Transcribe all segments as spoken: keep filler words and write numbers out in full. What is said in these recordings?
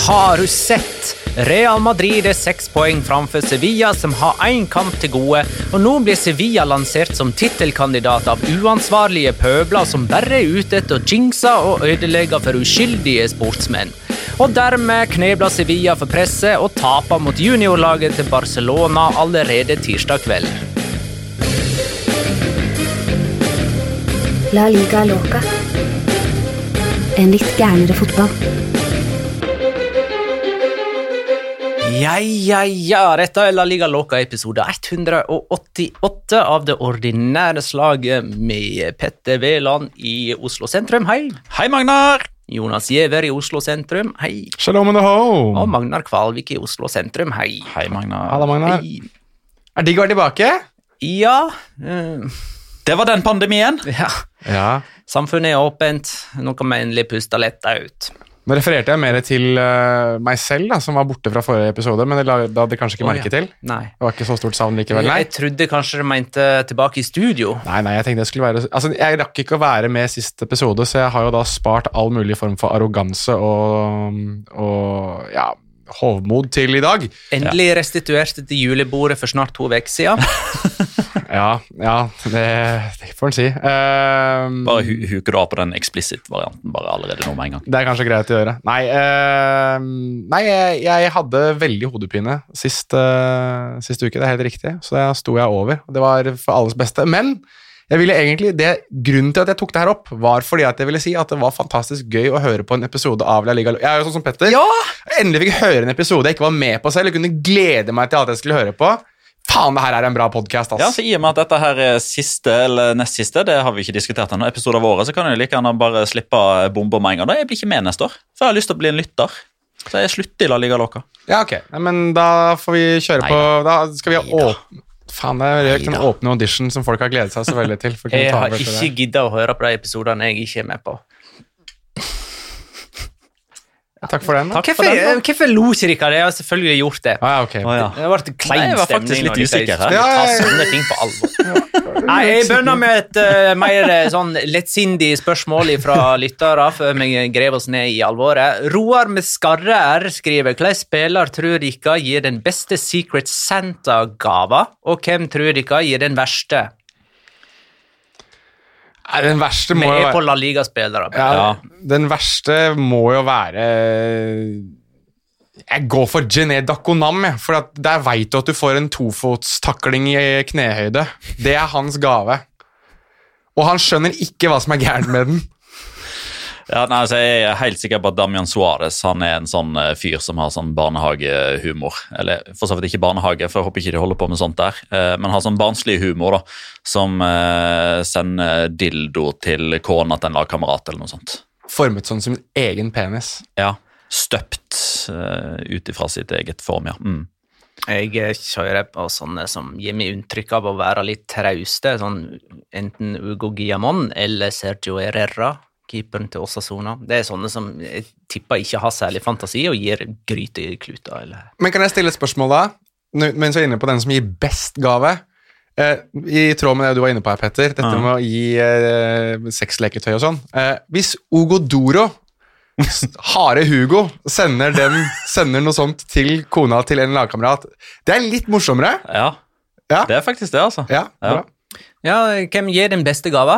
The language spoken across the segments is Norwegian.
Har du sett? Real Madrid er seks poeng framfor Sevilla, som har en kamp til gode, og nå blir Sevilla lansert som titelkandidat av uansvarlige pøbler som bare er ute etter å jinxe og ødelegge for uskyldige sportsmenn. Og dermed knebler Sevilla for presset og taper mot juniorlaget til Barcelona allerede tirsdag kveld. La Liga Loca. En litt gærnere fotball. Ja, ja, ja, dette er La Liga Loca episode ett hundre åttiåtte av det ordinære slaget med Petter Veland i Oslo sentrum, hei. Hei, Magnar. Jonas Giver i Oslo sentrum, hei. Shalom and ho. Og Magnar Kvalvik i Oslo sentrum, hei. Hei, Magnar. Hallo, Magnar. Hei. Er digg å være tilbake? Ja. Uh, det var den pandemien. Ja. Ja. Samfunnet er åpent, nå kan vi endelig puste lett ut. Nå refererte jeg mer til uh, meg selv, da, som var borte fra forrige episode, men det la da hadde kanskje ikke oh, merke ja. til. Nei. Det var ikke så stort savn likevel, nei. Jeg trodde kanskje du mente tilbake i studio. Nei, nei, jeg tenkte jeg skulle være... Altså, jeg rakk ikke å være med i siste episode, så jeg har jo da spart all mulig form for arroganse og, og ja, hovmod til i dag. Endelig ja. Restituerte til julebordet for snart to uker siden. ja, ja, det, det får en si. Uh, bare hu huker du av på den explicit-varianten bare allerede nå med en gang. Det er kanskje greit å gjøre. Nei, uh, nei jeg, jeg hadde veldig hodepine sist, uh, sist uke, det er helt riktig, så da sto jeg over. Det var for alles beste, men jeg ville egentlig, det, grunnen til at jeg tok det her opp, var fordi at jeg ville si at det var fantastisk gøy å høre på en episode av La Liga. Jeg er jo sånn som Petter. Ja! Jeg endelig fikk høre en episode jeg ikke var med på selv, jeg kunne glede meg til at jeg skulle høre på. Faen, det her er en bra podcast, ass. Ja, så i og med at dette her er siste, eller nest siste, det har vi ikke diskutert ennå, episode av året, så kan jeg like gjerne bare slippe bomber med en gang. Da jeg blir ikke med neste år, for jeg har lyst til å bli en lytter. Så jeg slutter i La Liga Loca. Ja, ok. Men da får vi kjøre Nei, på, da skal vi Nei, åpne... Faen, det er røkt en åpne audition som folk har gledet seg så veldig til. For å kunne Jeg ta har over til ikke det. giddet å høre på de episodene jeg ikke er med på. Takk for den. Da. Hvorfor, hvorfor lo ikke dere? Jeg har selvfølgelig gjort det. Ah, ja, ok. Å, ja. Det har vært klein Nei, jeg var stemning faktisk litt når de usikker her. ta Ja, ja, ja. sånne ting på alvor. Nei, jeg begynner med et uh, mer uh, sånn lettsindig spørsmål fra lyttere før vi grev oss ned i alvoret. Roar med skarre R skriver, hvilken spiller tror dere gir den beste Secret Santa-gava, og hvem tror dere gir den verste? Nei, den verste Vi må jo er være... på La Liga-spillere. Ja, Ja. Den verste må jo være... Jeg går for Gene Dakonam, jeg, for at der vet du at du får en tofotstakling i knehøyde. Det er hans gave. Og han skjønner ikke hva som er gærent med den. Ja, nei, altså, jeg er helt sikker på at Damian Suarez, han er en sånn uh, fyr som har sånn barnehagehumor. Eller for så vidt ikke barnehage, for jeg håper ikke de holder på med sånt der. Uh, men har sånn barnslig humor da, som uh, sender dildo til kona til en lagkamerat eller noe sånt. Formet sånn som en egen penis. Ja, støpt uh, ut ifra sitt eget form, ja. Mm. Jeg kjører på sånne som gir meg inntrykk av å være litt trauste, sånn enten Ugo Guillamon eller Sergio Herrera, keeperen til Osasuna. Det er sånne som jeg tipper ikke har særlig fantasi og gir gryte i kluta. Eller... Men kan jeg stille et spørsmål da? Nå- Mens jeg er inne på den som gir best gave. Eh, I tråd med det du var inne på her, Petter, dette Ja. med å gi eh, sexleketøy og sånn. Eh, hvis Ugo Doro, Hare Hugo, sender, dem, sender noe sånt til kona til en lagkamerat, det er litt morsommere. Ja, Ja, det er faktisk det, altså. ja, bra. Ja. Ja, hvem gir den beste gava?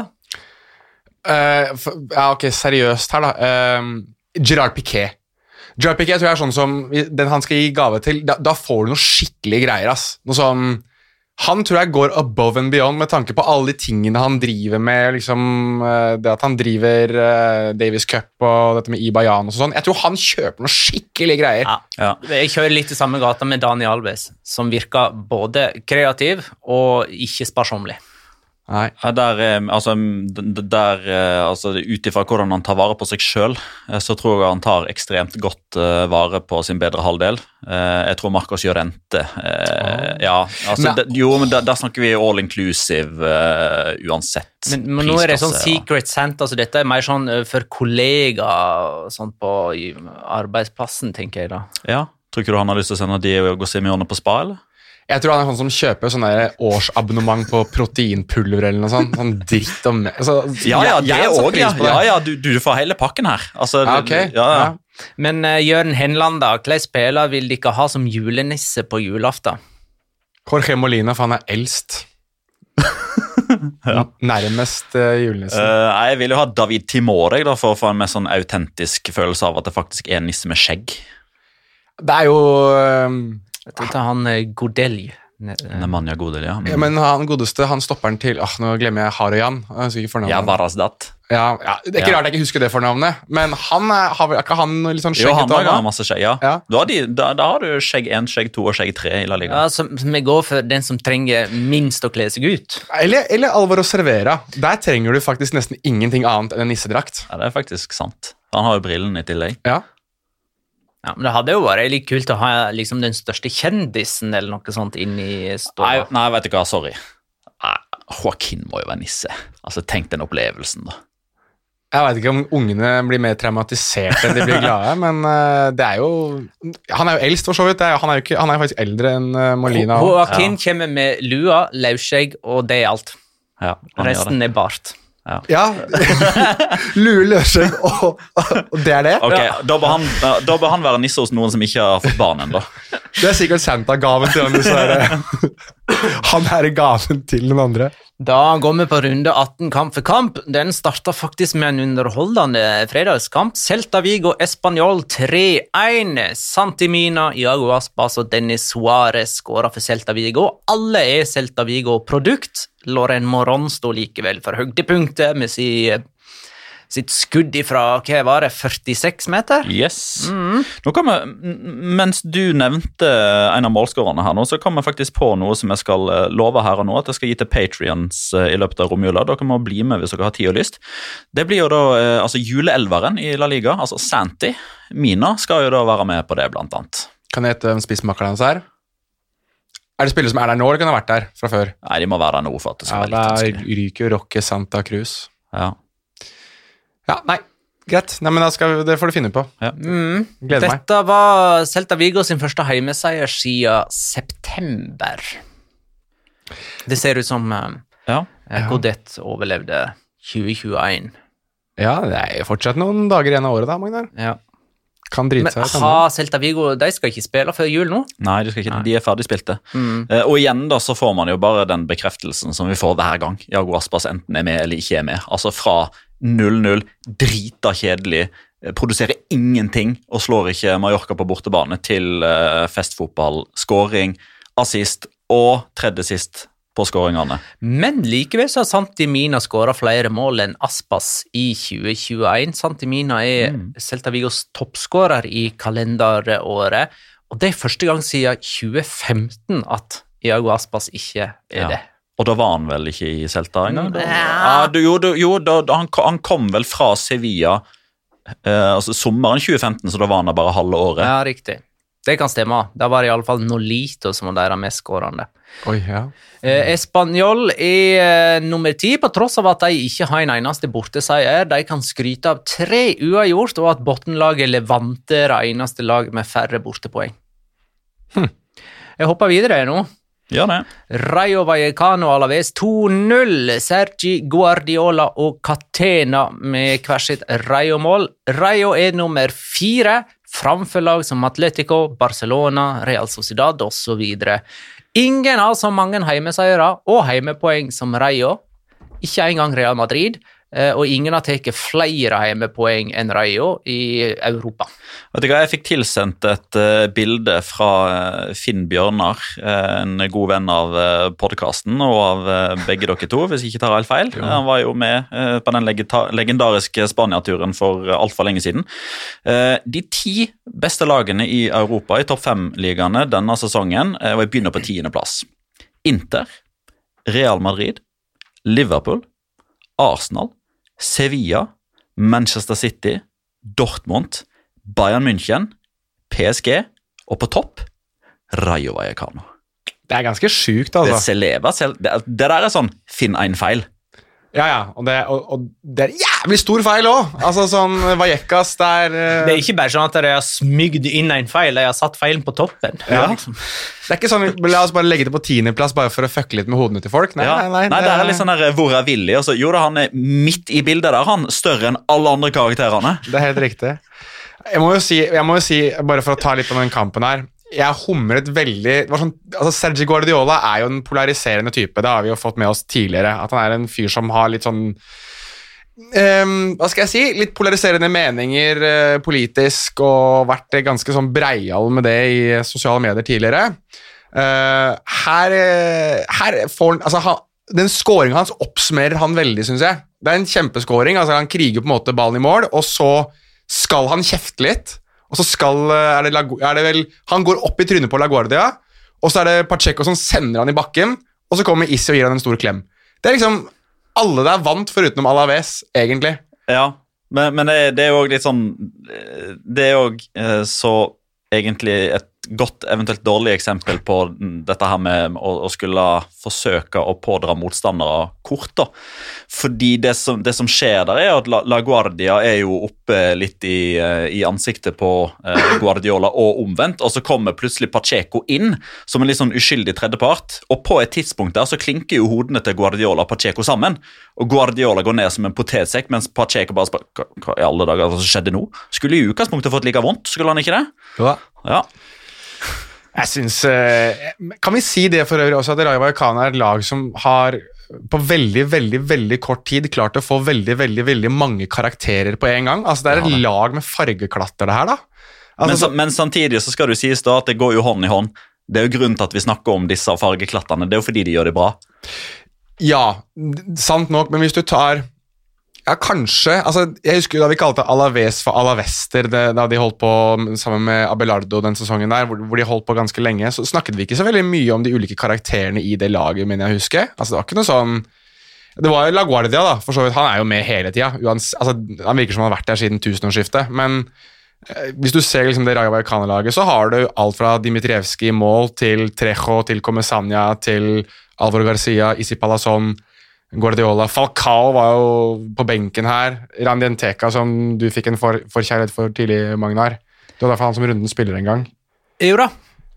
Eh, for, ja, ok, seriøst her da. Eh, Gerard Piqué. Gerard Piqué tror jeg er sånn som den han skal gi gave til, da, da får du noe skikkelig greier, ass. Noe sånn, han tror jeg går above and beyond med tanke på alle de tingene han driver med, liksom, eh, det at han driver eh, Davis Cup og dette med Ibayan og sånn. Jeg tror han kjøper noe skikkelig greier. Ja. Ja. Jeg kjører litt i samme gata med Dani Alves, som virker både kreativ og ikke sparsommelig. Nei. Ja, der, eh, altså, d- der, eh, altså ut ifra hvordan han tar vare på seg selv, eh, så tror jeg han tar ekstremt godt eh, vare på sin bedre halvdel. Eh, jeg tror Marcos Llorente, eh, ja, altså, Men- det, jo, men der, der snakker vi all inclusive uh, uansett. Men, men nå er det sånn prisklasse, ja. Secret Santa, så dette er mer sånn eh, for kollegaer sånn på i arbeidsplassen, tenker jeg da. Ja, tror ikke du han har lyst til å sende Diego Simeone på spa, eller? Jeg tror han er sånn som kjøper sånn der årsabonnement på proteinpulver eller noe sånt. Sånn dritt om altså, Ja, ja, det jeg, jeg òg, ja. ja, ja du, du får hele pakken her. Altså, Ja, ok. ja, ja. Ja. Men uh, Jørgen Henland, da, hvilke spiller vil de ikke ha som julenisse på julaften? Jorge Molina, for han er eldst. Ja. Nærmest uh, julenissen. Uh, jeg vil jo ha David Timor jeg, da, for å få en mer sånn autentisk følelse av at det faktisk er en nisse med skjegg. Det er jo um, Dette er han uh, Godel. Nemanja Godel, ja. ja, men han godeste, han stopper den til Åh, nå glemmer jeg Haroyan. Jeg husker ikke fornavnet. Ja, Varasdat. Ja, ja, det er ikke Ja. rart jeg ikke husker det fornavnet, men han er, har vel ikke han litt sånn Jo, han skjegget har hår? masse skjegg, ja. Ja. Da, har de, da, da har du skjegg én, skjegg to og skjegg tre i La Liga. Ja, så vi går for den som trenger minst å kle seg ut. Eller, eller Alvaro Cervera. Der trenger du faktisk nesten ingenting annet enn en nissedrakt. Ja, det er faktisk sant. Han har jo brillene i tillegg. Ja. Ja, men det hadde jo vært litt kult å ha liksom, den største kjendisen eller noe sånt inn i Nei, ståa. nei, vet du hva, sorry. Nei, Joaquin må jo være nisse. Altså, tenk den opplevelsen, da. Jeg vet ikke om ungene blir mer traumatisert enn de blir glade, men uh, det er jo Han er jo eldst, for så vidt. Det er, han, er jo ikke, han er jo faktisk eldre enn uh, Molina. Joaquin kommer med lua, løvskjegg, og det er alt. Ja, han gjør Resten det. er bart. Ja. Lue, løsskjegg, og, og det er det. Ok, da, bør han, da bør han være nisse hos noen som ikke har fått barn ennå. Det er sikkert Santa-gaven til han. Dessverre. Han er gaven til den andre. Da går vi på runde atten kamp for kamp. Den starta faktisk med en underholdende fredagskamp. Celta Vigo Espanyol tre én. Santi Mina, Iago Aspas og Dennis Suárez skåra for Celta Vigo. Alle er Celta Vigo-produkt. Loren Moron står likevel for høydepunktet med si, sitt skudd ifra hva var det, førtiseks meter? Yes. Nå kan vi, mens du nevnte en av målskårerne her nå, så kom jeg faktisk på noe som jeg skal eh, love her og nå, at jeg skal gi til Patreons eh, i løpet av romjula. Dere må bli med hvis dere har tid og lyst. Det blir jo da eh, altså juleelveren i La Liga, altså Santi. Mina skal jo da være med på det, blant annet. Kan jeg hete hvem spissmakeren hans er? Er det spillere som er der nå, eller kan det ha vært der fra før? Nei, de må være der nå for at det skal Ja, være litt da vanskelig. ryker jo Roque Santa Cruz. Ja. Ja, nei, greit. Nei, men da skal vi, det får du finne på. Mm. Gleder meg. Dette var Celta Vigo sin første heimeseier siden september. Det ser ut som uh, Ja. Godet overlevde tjue tjueen. Ja, det er jo fortsatt noen dager igjen av året da, Magnar. Ja. Kan drite Men seg. kan har Celta Vigo, de skal ikke spille før jul nå? Nei, de, skal ikke, de er ferdig spilte. Mm. Eh, og igjen da så får man jo bare den bekreftelsen som vi får hver gang. Iago Aspas enten er med eller ikke er med. Altså fra null null, drita kjedelig, eh, produserer ingenting og slår ikke Mallorca på bortebane til eh, festfotball, scoring, assist og tredje sist på scoringene. Men likevel så har Santi Mina skåret flere mål enn Aspas i tjue tjueen. Santi Mina er Mm. Celta Vigos toppskårer i kalenderåret, og det er første gang siden tjue femten at Iago Aspas ikke er Ja. det. Og da var han vel ikke i Celta engang? da? Ja. Ja, du, jo, du, jo da, da, han, han kom vel fra Sevilla eh, altså sommeren tjue femten, så da var han der bare halve året. Ja, riktig. Det kan stemme. Da var det i alle fall Nolito som var deres mest skårende. Oi, ja. Eh, Espanyol er eh, nummer ti, på tross av at de ikke har en eneste borteseier. De kan skryte av tre uavgjort, og at bottenlaget Levante er det eneste lag med færre bortepoeng. Hm. Jeg hopper videre nå. Ja, det. Rayo Vallecano Alaves to null. Sergi Guardiola og Catena med hver sitt Rayo-mål. Rayo er nummer fire, framfor lag som Atletico, Barcelona, Real Sociedad og så videre. Ingen har så mange heimeseiere og heimepoeng som Rayo. Ikke engang Real Madrid. Og ingen har tatt flere heimepoeng enn Rayo i Europa. Vet du hva, jeg fikk tilsendt et uh, bilde fra uh, Finn Bjørnar, uh, en god venn av uh, podcasten og av uh, begge dere to, hvis jeg ikke tar helt feil. Uh, han var jo med uh, på den legeta- legendariske Spania-turen for uh, alt for lenge siden. Uh, de ti beste lagene i Europa i topp fem-ligaene denne sesongen, uh, og jeg begynner på tiende plass. Inter, Real Madrid, Liverpool, Arsenal, Sevilla, Manchester City, Dortmund, Bayern München, P S G, og på topp, Rayo Vallecano. Det er ganske sjukt, Det, altså. Celeva, Cel- det, det der er sånn, finn en feil. Ja, ja, og det, og, og det er jævlig stor feil også. Altså sånn, Vallecas der... Uh... Det er ikke bare sånn at de har smygd inn en feil, de har satt feilen på toppen. Ja. Liksom. Det er ikke sånn, la oss bare legge det på tiendeplass bare for å fucke litt med hodene til folk. Nei, ja. nei, nei, nei, det er litt sånn der, hvor er Willy? Altså, jo da, han er midt i bildet der, han større enn alle andre karakterene. Det er helt riktig. Jeg må jo si, jeg må jo si bare for å ta litt om den kampen her, jeg humret veldig det var sånn, altså Sergio Guardiola er jo en polariserende type. Det har vi jo fått med oss tidligere. At han er en fyr som har litt sånn um, hva skal jeg si, litt polariserende meninger uh, politisk, og vært ganske sånn breial med det i sosiale medier tidligere. Uh, her, her får han altså han, den scoringen hans oppsummerer han veldig, synes jeg. Det er en kjempescoring. Altså han kriger på en måte ballen i mål, og så skal han kjefte litt. Og så skal, er det, er det vel, han går opp i trynet på LaGuardia, og så er det Pacheco som sender han i bakken, og så kommer Issi og gir han en stor klem. Det er liksom, alle der vant forutenom Alaves, egentlig. Ja, men, men det, det er jo litt sånn, det er jo eh, så egentlig et godt, eventuelt dårlig eksempel på dette her med å, å skulle forsøke å pådra motstandere kort da. Fordi det som, det som skjer der er at La, La Guardia er jo oppe litt i, i ansiktet på eh, Guardiola og omvendt, og så kommer plutselig Pacheco inn som en litt sånn uskyldig tredjepart, og på et tidspunkt der så klinker jo hodene til Guardiola og Pacheco sammen, og Guardiola går ned som en potetsekk, mens Pacheco bare spør, hva, hva i alle dager hva som skjedde nå? Skulle i utgangspunktet fått like vondt, skulle han ikke det? Ja. Ja. Jeg synes, kan vi si det for øvrig også, at Rayo Vallecano er et lag som har på veldig, veldig, veldig kort tid klart å få veldig, veldig, veldig mange karakterer på en gang. Altså det er et lag med fargeklatter det her da. Altså, men, så, men samtidig så skal du sies da at det går jo hånd i hånd. Det er jo grunnen til at vi snakker om disse fargeklatterne, det er jo fordi de gjør det bra. Ja, sant nok, men hvis du tar... Ja, kanskje. Altså, jeg husker da vi kalte Alaves for Alavester, det, da de holdt på sammen med Abelardo den sesongen der, hvor, hvor de holdt på ganske lenge, så snakket vi ikke så veldig mye om de ulike karakterene i det laget, men jeg husker. Altså, det var ikke noe sånn... Det var jo La Guardia da, for så vidt. Han er jo med hele tiden. Uans, altså, han virker som han har vært der siden tusenårsskiftet, men eh, hvis du ser liksom det Rayo Vallecano-laget, så har du alt fra Dimitrievski i mål, til Trejo, til Comesaña, til Alvaro Garcia, Isi Palazón, Guardiola, Falcao var jo på benken her, Randy Nteka som du fikk en for, forkjærlighet for tidlig, Magnar. Det var derfor han som runden spiller en gang. Jo da,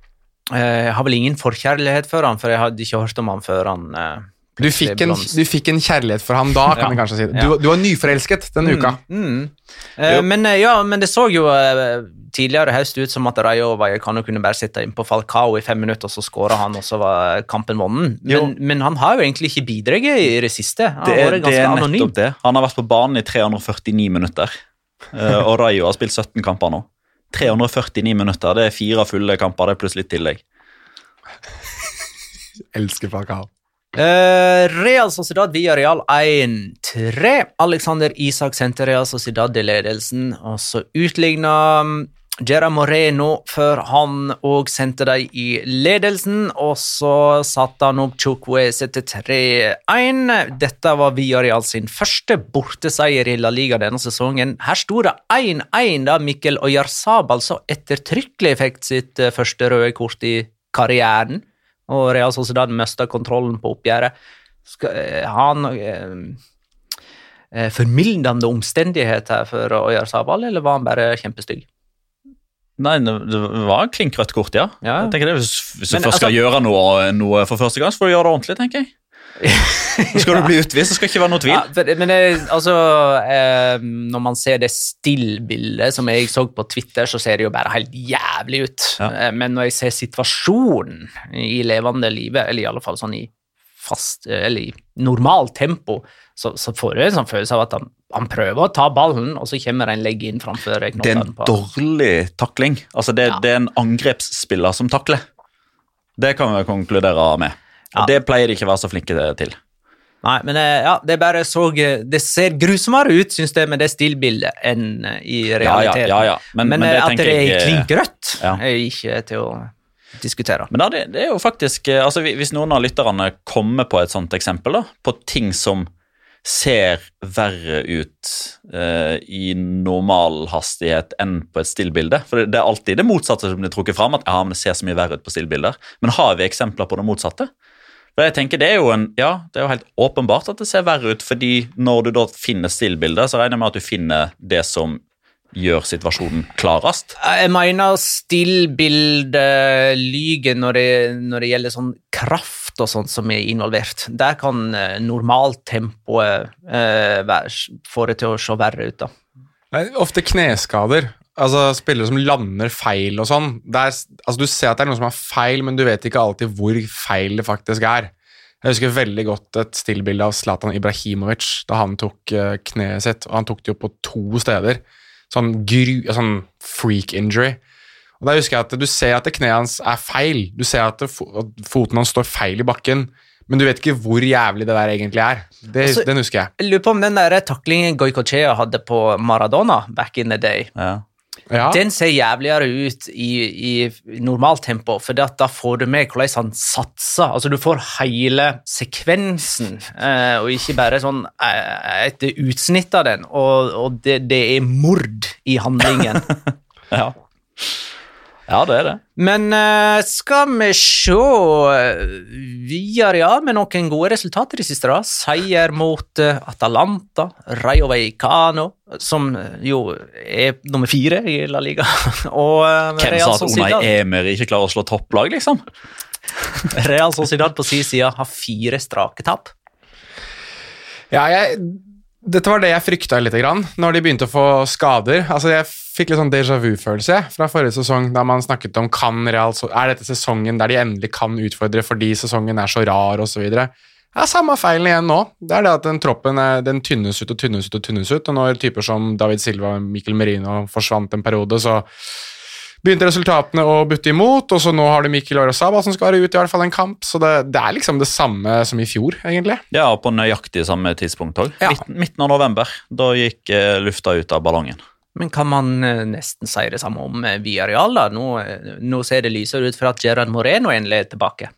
jeg har vel ingen forkjærlighet for han, for jeg hadde ikke hørt om han før han... Du fikk, en, du fikk en kjærlighet for ham da, kan ja. vi kanskje si. Du, ja. du var nyforelsket denne mm, uka. Mm. Eh, men, ja, men det så jo eh, tidligere høst ut som at Rayo Vallecano kunne bare sitte inn på Falcao i fem minutter, og så skåret han, og så var kampen vunnen. Men, men han har jo egentlig ikke bidraget i det siste. Han det, har vært ganske det er anonym. nettopp det. Han har vært på banen i tre hundre og førtini minutter, og Rayo har spilt sytten kamper nå. tre hundre og førtini minutter, det er fire fulle kamper, det er plutselig tillegg. Elsker Falcao. Uh, Real Sociedad via Real en tre. Alexander Isak sendte Real Sociedad i ledelsen, og så utlignet Gerard Moreno før han og sendte dem i ledelsen, og så satte han opp Chukwueze til tre en. Dette var via Real sin første borteseier i La Liga denne sesongen. Her stod det en en da Mikkel Oyarzabal så ettertrykkelig fikk sitt første røde kort i karrieren, og Real Sociedad mistet kontrollen på oppgjøret. Skal han eh, eh, formildende omstendigheter for Oyarzabal, eller var han bare kjempestygg? Nei, det var klinkrødt kort, ja. ja. Jeg tenker det, Hvis, hvis du Men, først skal altså, gjøre noe, noe for første gang, så får du gjøre det ordentlig, tenker jeg. Skal du bli utvist, så skal det ikke være noe tvil. Ja, for, men det, altså, eh, når man ser det stillbildet som jeg så på Twitter, så ser det jo bare helt jævlig ut. Ja. Eh, men når jeg ser situasjonen i levende livet, eller i alle fall sånn i fast, eller i normal tempo, så, så får jeg en sånn følelse av at han, han prøver å ta ballen, og så kommer en legg inn framfor knottene. Det er en dårlig takling. Altså det, ja. det er en angrepsspiller som takler. Det kan vi konkludere med. Og ja. Det pleier de ikke å være så flinke til. Nei, men ja, det bare så, det ser grusomere ut, synes jeg, med det stillbildet enn i realiteten. Ja, ja, ja, ja. Men, men, men det at det er klinkrødt, ja. er ikke til å diskutere. Men da, det, det er jo faktisk, altså hvis noen av lytterne kommer på et sånt eksempel da, på ting som ser verre ut uh, i normal hastighet enn på et stillbilde, for det, det er alltid det motsatte som blir trukket frem, at ja, men det ser så mye verre ut på stillbilder, men har vi eksempler på det motsatte? For jeg tenker det er jo en, ja, det er jo helt åpenbart at det ser verre ut, fordi når du da finner stillbildet, så regner jeg med at du finner det som gjør situasjonen klarest. Jeg mener stillbildet lyger når det, når det gjelder sånn kraft og sånt som er involvert. Der kan eh, normaltempoet eh, være- få det til å se verre ut da. Det er ofte kneskader. Altså spillere som lander feil og sånn. Der, altså, du ser at det er noe som er feil, men du vet ikke alltid hvor feil det faktisk er. Jeg husker veldig godt et stillbilde av Zlatan Ibrahimovic da han tok uh, kneet sitt, og han tok det jo på to steder. Sånn, gru, sånn freak injury. Og da husker jeg at du ser at kneet hans er feil. Du ser at, det, at foten hans står feil i bakken, men du vet ikke hvor jævlig det der egentlig er. Det, Altså, den husker jeg. Jeg lurer på om den der taklingen Goycochea hadde på Maradona back in the day. Ja. Ja. Den ser jævligere ut i, i normalt tempo, for da får du med hvordan han satser. Altså, du får hele sekvensen, eh, og ikke bare sånn eh, et utsnitt av den, og, og det, det er mord i handlingen. Ja. Ja, det er det. Men eh, skal vi se Villarreal med noen gode resultater i siste da? Seier mot eh, Atalanta, Rayo Vallecano, som eh, jo er nummer fire i La Liga. Og eh, Hvem Real sa at Unai Sociedad, Emery ikke klarer å slå topplag, liksom? Real Sociedad på sin side har fire strake tapp. Ja, jeg, dette var det jeg frykta litt grann, når de begynte å få skader. Altså, jeg fikk litt sånn déjà vu-følelse fra forrige sesong, da man snakket om kan Real, så er dette sesongen der de endelig kan utfordre fordi sesongen er så rar og så videre. Ja, samme feilen igjen nå. Det er det at den troppen er, den tynnes ut og tynnes ut og tynnes ut, og når typer som David Silva og Mikkel Merino forsvant en periode, så begynte resultatene å butte imot, og så nå har du Mikkel Oyarzabal som skal være ut i hvert fall en kamp, så det, det er liksom det samme som i fjor, egentlig. Ja, på nøyaktig samme tidspunkt også. Ja. Midten, midten av november, da gikk eh, lufta ut av ballongen. Men kan man eh, nesten si det samme om eh, Villarreal da? Nå, eh, nå ser det lysere ut for at Gerard Moreno endelig er tilbake.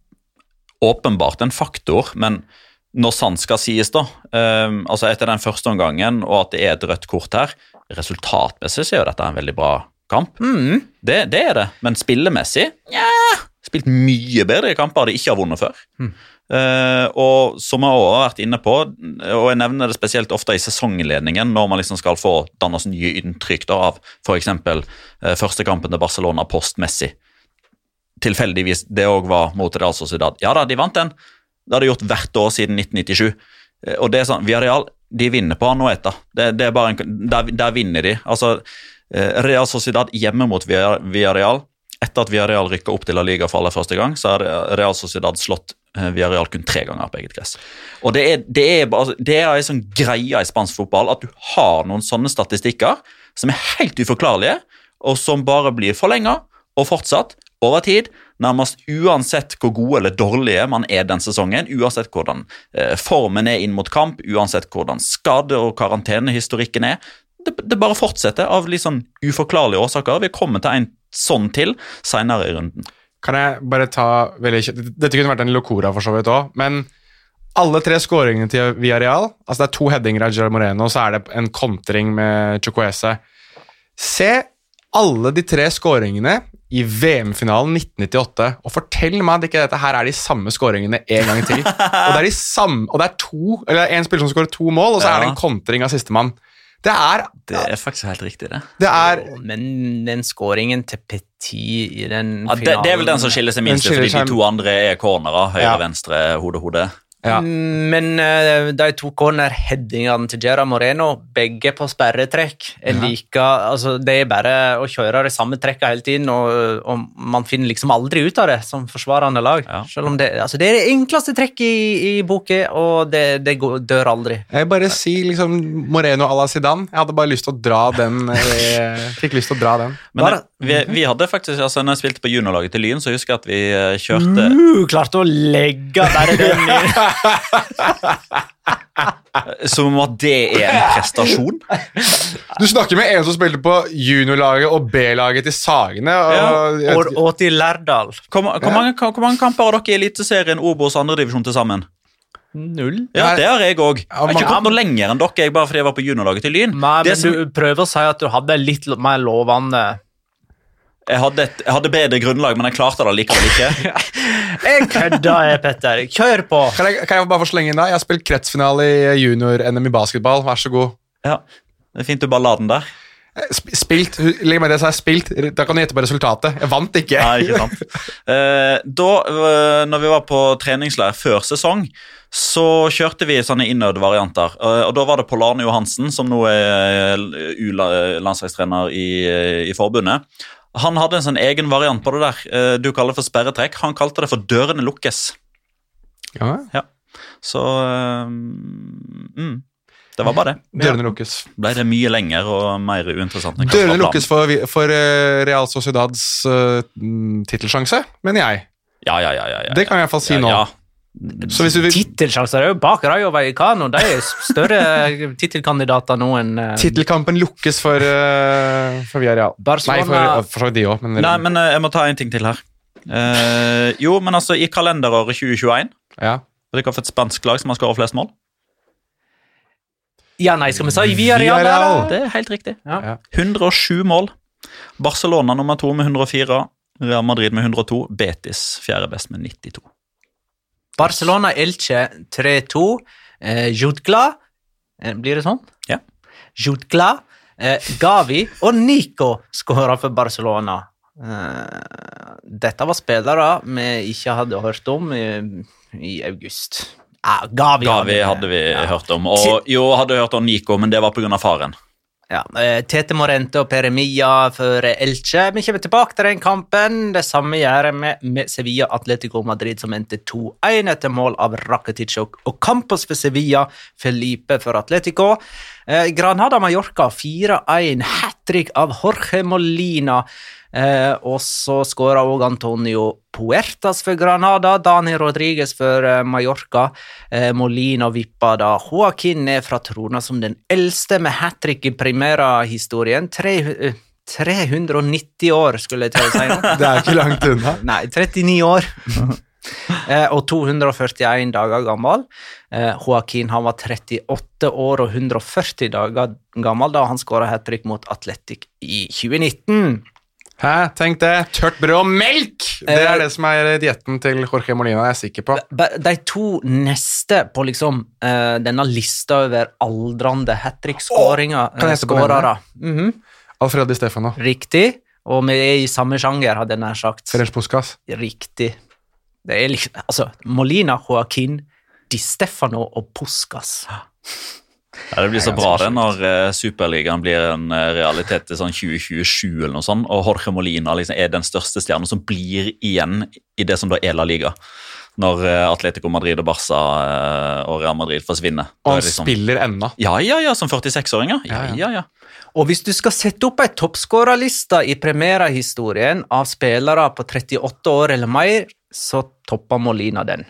Åpenbart en faktor, men når sant skal sies da, eh, altså etter den første omgangen, og at det er et rødt kort her, resultatmessig så er jo dette en veldig bra kamp. Mm. Det, det er det, men spillemessig, ja, spilt mye bedre i kamper de ikke har vunnet før. Mm. Uh, og som jeg også har vært inne på, og jeg nevner det spesielt ofte i sesongledningen, når man liksom skal få dannes nye inntrykk da, av for eksempel uh, første kampen til Barcelona post-Messi. Tilfeldigvis det også var mot Real Sociedad. Ja da, de vant den. Det har de gjort hvert år siden nitten nittisju. Uh, og det er sånn, Villarreal, de vinner på Anoeta. Det, det er bare en, der, der vinner de. Altså, uh, Real Sociedad hjemme mot Villarreal. Etter at Villarreal rykket opp til La Liga for aller første gang, så har Real Sociedad slått Villarreal kun tre ganger på eget gress. Og det er, det er, bare, det er en sånn greie i spansk fotball at du har noen sånne statistikker som er helt uforklarlige, og som bare blir forlenget og fortsatt over tid, nærmest uansett hvor gode eller dårlige man er den sesongen, uansett hvordan eh, formen er inn mot kamp, uansett hvordan skade- og karantenehistorikken er. Det, det bare fortsetter av litt sånn uforklarlige årsaker. Vi kommer til en sånn til senere i runden. Kan jeg bare ta veldig kjent, dette kunne vært en Locora for så vidt også, men alle tre skåringene til Villarreal, altså det er to headinger av Gerard Moreno, og så er det en kontring med Chukwueze. Se alle de tre skåringene i V M-finalen nitten nittiåtte, og fortell meg at ikke dette her er de samme skåringene en gang til. Og det er de samme, og det er to, eller en spiller som skårer to mål, og så Ja. er det en kontring av sistemann. Det er, Det er faktisk helt riktig, det. det er, Men den skåringen til Petit i den Ja, det, det er vel den som skiller seg minst, Den skiller fordi de seg- to andre er cornerer, høyre, Ja. venstre, hode, hode. ja. Men uh, de to corner-headingene til Gerard Moreno, begge på sperretrekk, er Ja. like, altså det er bare å kjøre det samme trekket hele tiden, og, og man finner liksom aldri ut av det som forsvarende lag. Ja. Selv om det, altså det er det enkleste trekket i, i boken, og det, det går, dør aldri. Jeg vil bare si liksom Moreno à la Zidane. Jeg hadde bare lyst til å dra den. Jeg fikk lyst til å dra den. Men Bare- vi, vi hadde faktisk, altså når jeg spilte på juniorlaget til Lyn, så husker jeg at vi eh, kjørte Uh, klarte å legge bare den i. som om at det er en prestasjon. Du snakker med en som spilte på juniorlaget og B-laget til Sagene. Og, Og, og til Lærdal. Hvor, hvor, Ja. mange, hvor mange kamper har dere i Eliteserien, Obos andredivisjon til sammen? Null. Ja, Nei. det har jeg òg. Jeg Ja, har ikke mange- kommet noe lenger enn dere, jeg, bare fordi jeg var på juniorlaget til Lyn. Nei, Det men som- du prøver å si at du hadde litt lo- mer lovende. Jeg hadde, et, jeg hadde bedre grunnlag, men jeg klarte det likevel ikke. Jeg kødder, Petter. Kjør på. Kan jeg, kan jeg bare få slenge inn da? Jeg har spilt kretsfinale i junior-N M i basketball. Vær så god. Ja, det er fint du bare la den der. Sp spilt, legg meg det så jeg har spilt. Da kan du gjette på resultatet. Jeg vant ikke. Nei, ikke sant. Eh, da, eh, når vi var på treningsleir før sesong, så kjørte vi sånne innøvde varianter. Eh, og da var det Pål Arne Johansen, som nå er U-landslagstrener i, i forbundet. Han hadde en sånn egen variant på det der. Eh, du kaller det for sperretrekk. Han kalte det for dørene lukkes. Ja. Ja. Så eh, mm. Det var bare det. Dørene lukkes. Ble det mye lenger og mer uinteressant. Dørene lukkes for, for uh, Real Sociedads uh, titelsjanse, mener jeg. Ja, ja, ja, ja, ja. Det kan jeg i hvert fall si ja, nå. Ja. Så hvis du vil... Tittelsjanser er jo bak Rayo Vallecano. De er større tittelkandidater nå enn... Uh... Tittelkampen lukkes for, uh, for Villarreal. Barcelona... Nei, for, for, for de også. Men... Nei, men uh, jeg må ta en ting til her. Uh, jo, men altså, i kalenderåret tjue tjueen, ja. det er for et spansk lag som har skåret flest mål. Ja, nei, skal vi si Villarreal? Villarreal. Det er helt riktig. Ja. hundre og sju mål. Barcelona nummer to med hundre og fire. Real Madrid med hundre og to. Betis fjerde best med nittito. Barcelona Elche tre to. Eh, Jutgla. Eh, blir det sånn? Ja. Jutgla. Eh, Gavi og Nico skåret for Barcelona. Eh, dette var spillere vi ikke hadde hørt om i, i august. Ah, Gavi, Gavi hadde, hadde vi ja. hørt om. Og jo, hadde hørt om Nico, men det var på grunn av faren. Ja, Tete Morente og Peremilla for Elche. Vi kommer tilbake til den kampen. Det samme gjør vi med Sevilla Atletico Madrid, som endte to én etter mål av Rakitic og Campos for Sevilla, Felipe for Atletico. Eh, Granada Mallorca fire én, hat-trick av Jorge Molina. Eh, og så skåret også Antonio Puertas for Granada, Dani Rodriguez for eh, Mallorca. eh, Molina vippa da Joaquin ned fra trona som den eldste med hat-trick i Primera-historien. tre hundre og nitti år, skulle jeg til å si nå. Det er ikke langt unna. Nei, trettini år. eh, og to hundre og førtien dager gammel. eh, Joaquin han var trettiåtte år og hundre og førti dager gammel da han skåret hat-trick mot Atletic i tjue nitten. Hæ, tenk det. Tørt brød og melk! Det er det som er dietten til Jorge Molina, jeg er sikker på. De to neste på liksom uh, denne lista over aldrende hat-trick-skåringer. Kan jeg skårere. Mm-hmm. Alfredo Di Stefano. Riktig. Og vi er i samme sjanger, hadde jeg nær sagt. Ferenc Puskas. Riktig. Det er liksom, altså, Molina, Joaquin, Di Stefano og Puskas. Ja, det blir så bra det når uh, Superligaen blir en uh, realitet til sånn tjue tjuesju eller noe sånt, og Jorge Molina liksom er den største stjernen som blir igjen i det som da er La Liga. Når uh, Atletico Madrid og Barca uh, og Real Madrid forsvinner. Og han liksom... spiller ennå. Ja, ja, ja, som førtiseks-åringer. Ja, ja, ja. ja. Og hvis du skal sette opp en toppskårerliste i Primera-historien av spillere på trettiåtte år eller mer, så topper Molina den.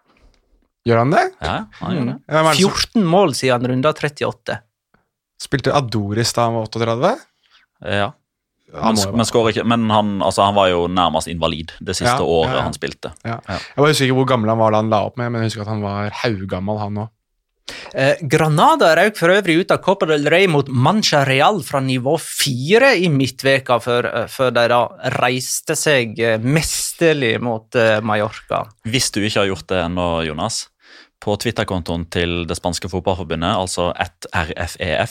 Gjør han det? Ja, han gjør det. Ja, men, fjorten mål siden runda trettiåtte. Spilte Adoris da han var åttiåtte? Ja. Men, men, ikke, men han, altså, han var jo nærmest invalid det siste ja, året ja, ja. han spilte. Ja. Ja. Jeg var usikker hvor gammel han var da han la opp med, men jeg husker at han var haugammal han også. Eh, Granada røk for øvrig ut av Copa del Rey mot Mancha Real fra nivå fire i midtveka før, før de da reiste seg mesterlig mot uh, Mallorca. Hvis du ikke har gjort det ennå, Jonas, på Twitter-kontoen til det spanske fotballforbundet, altså at R F E F,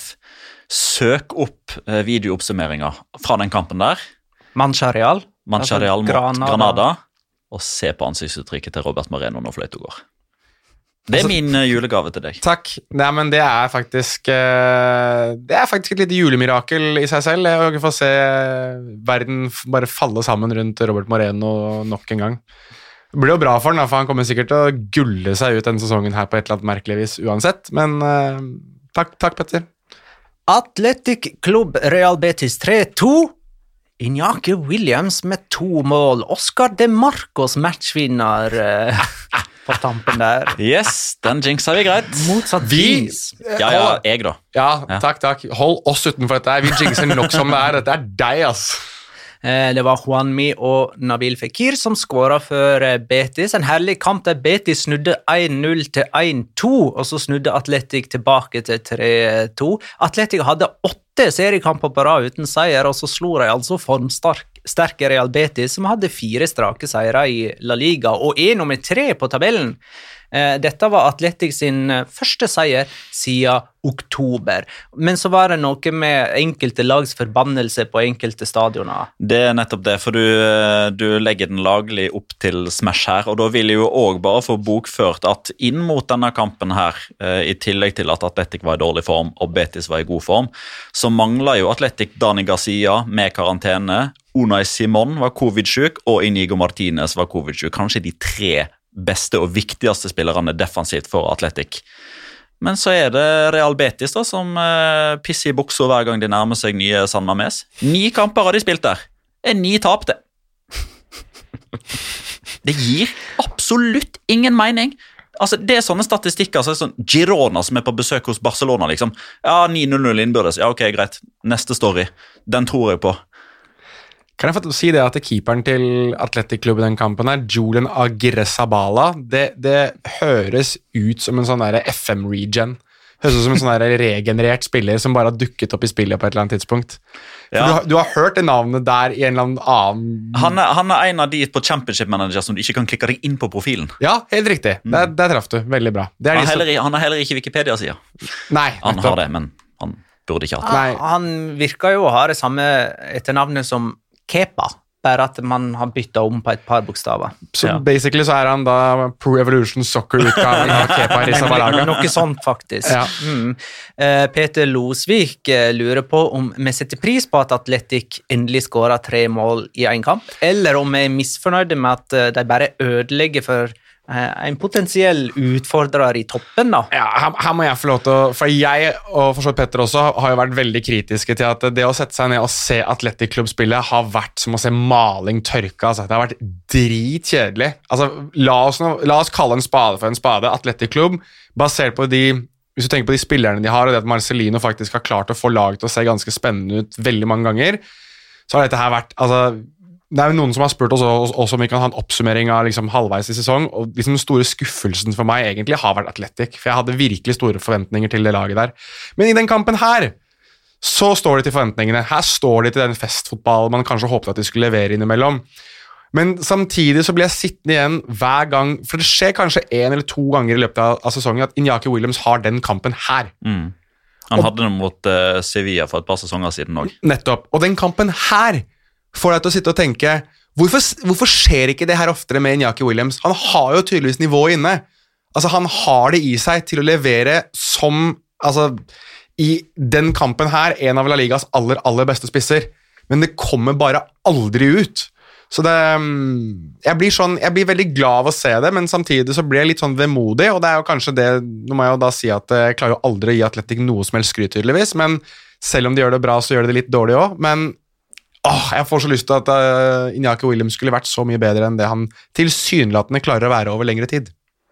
søk opp videooppsummeringer fra den kampen der. Mancha Real. Mancha Real mot Granada. Granada. Og se på ansiktsuttrykket til Robert Moreno når fløyta går. Det er altså, min julegave til deg. Takk. Nei, men det er faktisk Det er faktisk et lite julemirakel i seg selv. Jeg får se verden bare falle sammen rundt Robert Moreno nok en gang. Det blir jo bra for han, for han kommer sikkert til å gulle seg ut denne sesongen her på et eller annet merkelig vis uansett, men uh, takk, takk Petter. Athletic Club Real Betis tre to. Iñaki Williams med to mål. Oscar De Marcos matchvinner uh, på tampen der. Yes, den jinxer vi greit. Motsatt vi, ja, ja, jeg da. Ja, ja, takk, takk. Hold oss utenfor dette her. Vi jinxer nok som det er. Dette er deg, ass. Det var Juanmi og Nabil Fekir som skåret for Betis. En herlig kamp der Betis snudde én null til én to, og så snudde Athletic tilbake til tre to. Athletic hadde åtte seriekamper på rad uten seier, og så slo de altså formstark formsterke Real Betis, som hadde fire strake seire i La Liga, og er nummer tre på tabellen. Dette var Atletic sin første seier siden oktober, men så var det noe med enkelte lags forbannelse på enkelte stadioner. Det er nettopp det, for du, du legger den laglig opp til smash her, og da vil jeg jo også bare få bokført at inn mot denne kampen her, i tillegg til at Atletic var i dårlig form og Betis var i god form, så mangler jo Atletic Dani Garcia med karantene, Unai Simon var covid-syk, og Inigo Martinez var covid-syk, kanskje de tre beste og viktigste spillerne defensivt for Atletic. Men så er det Real Betis da, som uh, pisser i bukser hver gang de nærmer seg nye San Mamés. Ni kamper har de spilt der. Er ni tapte. Det gir absolutt ingen mening. Altså, det er sånne statistikker, altså, sånn Girona som er på besøk hos Barcelona, liksom. Ja, ni null null innbyrdes. Ja, ok, greit. Neste story. Den tror jeg på. Kan jeg få si det at keeperen til Atletic-klubben den kampen her, Julian Agresabala, det, det høres ut som en sånn der F M-regen. Høres ut som en sånn der regenerert spiller som bare har dukket opp i spillet på et eller annet tidspunkt. Ja. Du, har, du har hørt det navnet der i en eller annen... Han er, han er en av de på Championship Manager som du ikke kan klikke deg inn på profilen. Ja, helt riktig. Mm. Der, der traff du. Veldig bra. Det er han, de heller, som... han har heller ikke Wikipedia-sida. Nei. Han har det, men han burde ikke hatt det. Han, han virker jo å ha det samme etternavnet som Kepa, bare at man har byttet om på et par bokstaver. Så ja. Basically så er han da Pro Evolution Soccer-utgaven av Kepa Arrizabalaga. Noe sånt faktisk. Ja. Mm. Uh, Peter Losvik uh, lurer på om vi setter pris på at Atletic endelig skårer tre mål i en kamp, eller om vi er misfornøyde med at uh, de bare ødelegger for en potensiell utfordrer i toppen da. Ja, her, her må jeg få lov til å, for jeg og for så vidt Petter også har jo vært veldig kritiske til at det å sette seg ned og se Atletic Club spille har vært som å se maling tørke, altså. Det har vært dritkjedelig. Altså, la oss, nå, la oss kalle en spade for en spade. Atletic Club, basert på de, hvis du tenker på de spillerne de har, og det at Marcelino faktisk har klart å få laget til å se ganske spennende ut veldig mange ganger, så har dette her vært, altså det er jo noen som har spurt oss også om vi kan ha en oppsummering av liksom halvveis i sesong, og liksom den store skuffelsen for meg egentlig har vært Atletic, for jeg hadde virkelig store forventninger til det laget der. Men i den kampen her, så står det til forventningene. Her står det til den festfotballen man kanskje håpet at de skulle levere innimellom. Men samtidig så blir jeg sittende igjen hver gang, for det skjer kanskje en eller to ganger i løpet av, av sesongen at Iñaki Williams har den kampen her. Mm. Han og, hadde den mot uh, Sevilla for et par sesonger siden også. Nettopp. Og den kampen her får deg til å sitte og tenke, hvorfor, hvorfor skjer ikke det her oftere med Iñaki Williams? Han har jo tydeligvis nivået inne. Altså, han har det i seg til å levere som, altså, i den kampen her, en av La Ligas aller, aller beste spisser. Men det kommer bare aldri ut. Så det, jeg blir sånn, jeg blir veldig glad av å se det, men samtidig så blir jeg litt sånn vemodig, og det er jo kanskje det, nå må jeg jo da si at jeg klarer jo aldri å gi Atletic noe som helst skryt tydeligvis, men selv om de gjør det bra, så gjør de det litt dårlig også, men Åh, jeg får så lyst til at uh, Iñaki Williams skulle vært så mye bedre enn det han tilsynelatende klarer å være over lengre tid.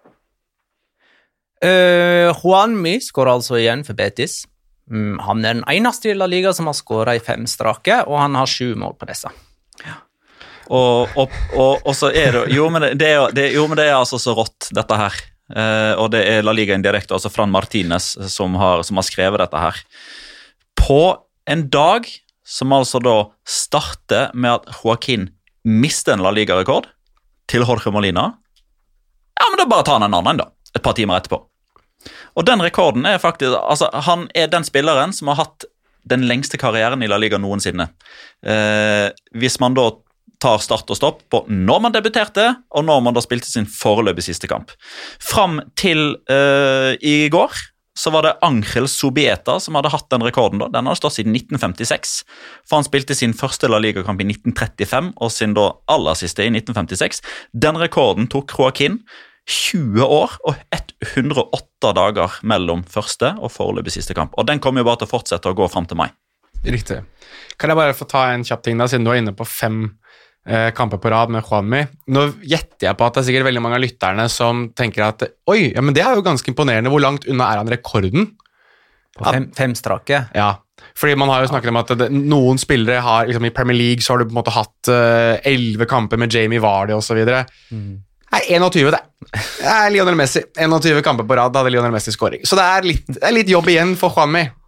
Uh, Juanmi skårer altså igjen for Betis. Mm, han er den eneste i La Liga som har skåret i fem strake, og han har sju mål på disse. Ja. Og, og, og, og så er det jo, men det, det, er, det, jo, men det er altså så rått, dette her. Uh, og det er La Liga indirekte, altså Fran Martinez som har, som har skrevet dette her. På en dag som altså da starter med at Joaquin mister en La Liga-rekord til Jorge Molina. Ja, men da bare tar han en annen da, et par timer etterpå. Og den rekorden er faktisk, altså han er den spilleren som har hatt den lengste karrieren i La Liga noensinne. Eh, hvis man da tar start og stopp på når man debuterte, og når man da spilte sin foreløpig siste kamp. Fram til eh, i går, så var det Ángel Zubieta som hadde hatt den rekorden da. Den har stått siden nitten femtiseks, for han spilte sin første La Liga-kamp i nitten trettifem, og sin da aller siste i nitten femtiseks. Den rekorden tok Joaquin tjue år og hundre og åtte dager mellom første og foreløpig siste kamp. Og den kommer jo bare til å fortsette å gå frem til mai. Riktig. Kan jeg bare få ta en kjapp ting da, siden du er inne på fem eh, kamper på rad med Juanmi. Nå gjetter jeg på at det er sikkert veldig mange av lytterne som tenker at oi, ja, men det er jo ganske imponerende. Hvor langt unna er han rekorden? På fem, fem strake? Ja, fordi man har jo snakket om at det, noen spillere har, liksom i Premier League så har du på en måte hatt elleve uh, kamper med Jamie Vardy og så videre. Mm. Nei, enogtyve det. Det er Lionel Messi. enogtyve kamper på rad hadde Lionel Messi scoring. Så det er litt, det er litt jobb igjen for Juanmi.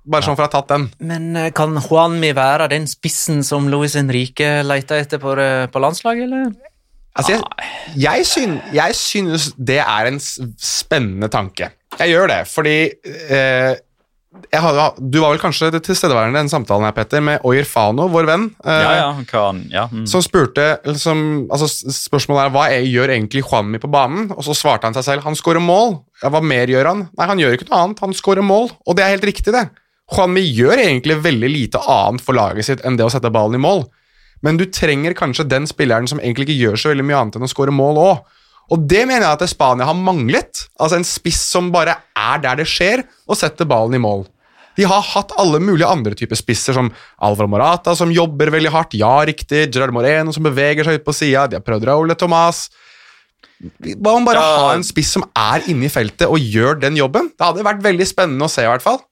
Bare sånn for å ha tatt den. Men eh, kan Juanmi være den spissen som Luis Enrique leter etter på, det- på landslaget, eller? Altså, jeg, jeg, syn, jeg synes det er en s- spennende tanke. Jeg gjør det, fordi eh, jeg hadde, du var vel kanskje til stedeværende den samtalen her, Petter, med Oyer Fano, vår venn, eh, Ja, ja, kan, ja. Mm. som spurte, eller som, altså s- spørsmålet er, hva er, gjør egentlig Juanmi på banen? Og så svarte han seg selv, han skårer mål. Ja, hva mer gjør han? Nei, han gjør ikke noe annet, han skårer mål, og det er helt riktig det. Juanmi gjør egentlig veldig lite annet for laget sitt enn det å sette ballen i mål. Men du trenger kanskje den spilleren som egentlig ikke gjør så veldig mye annet enn å skåre mål også. Og det mener jeg at Spania har manglet. Altså en spiss som bare er der det skjer, og setter ballen i mål. De har hatt alle mulige andre typer spisser, som Alvaro Morata, som jobber veldig hardt. Ja, riktig. Gerard Moreno, som beveger seg ut på siden. De har prøvd Raúl Tomás. Hva om bare Ja. ha en spiss som er inne i feltet og gjør den jobben? Det hadde vært veldig spennende å se, i hvert fall.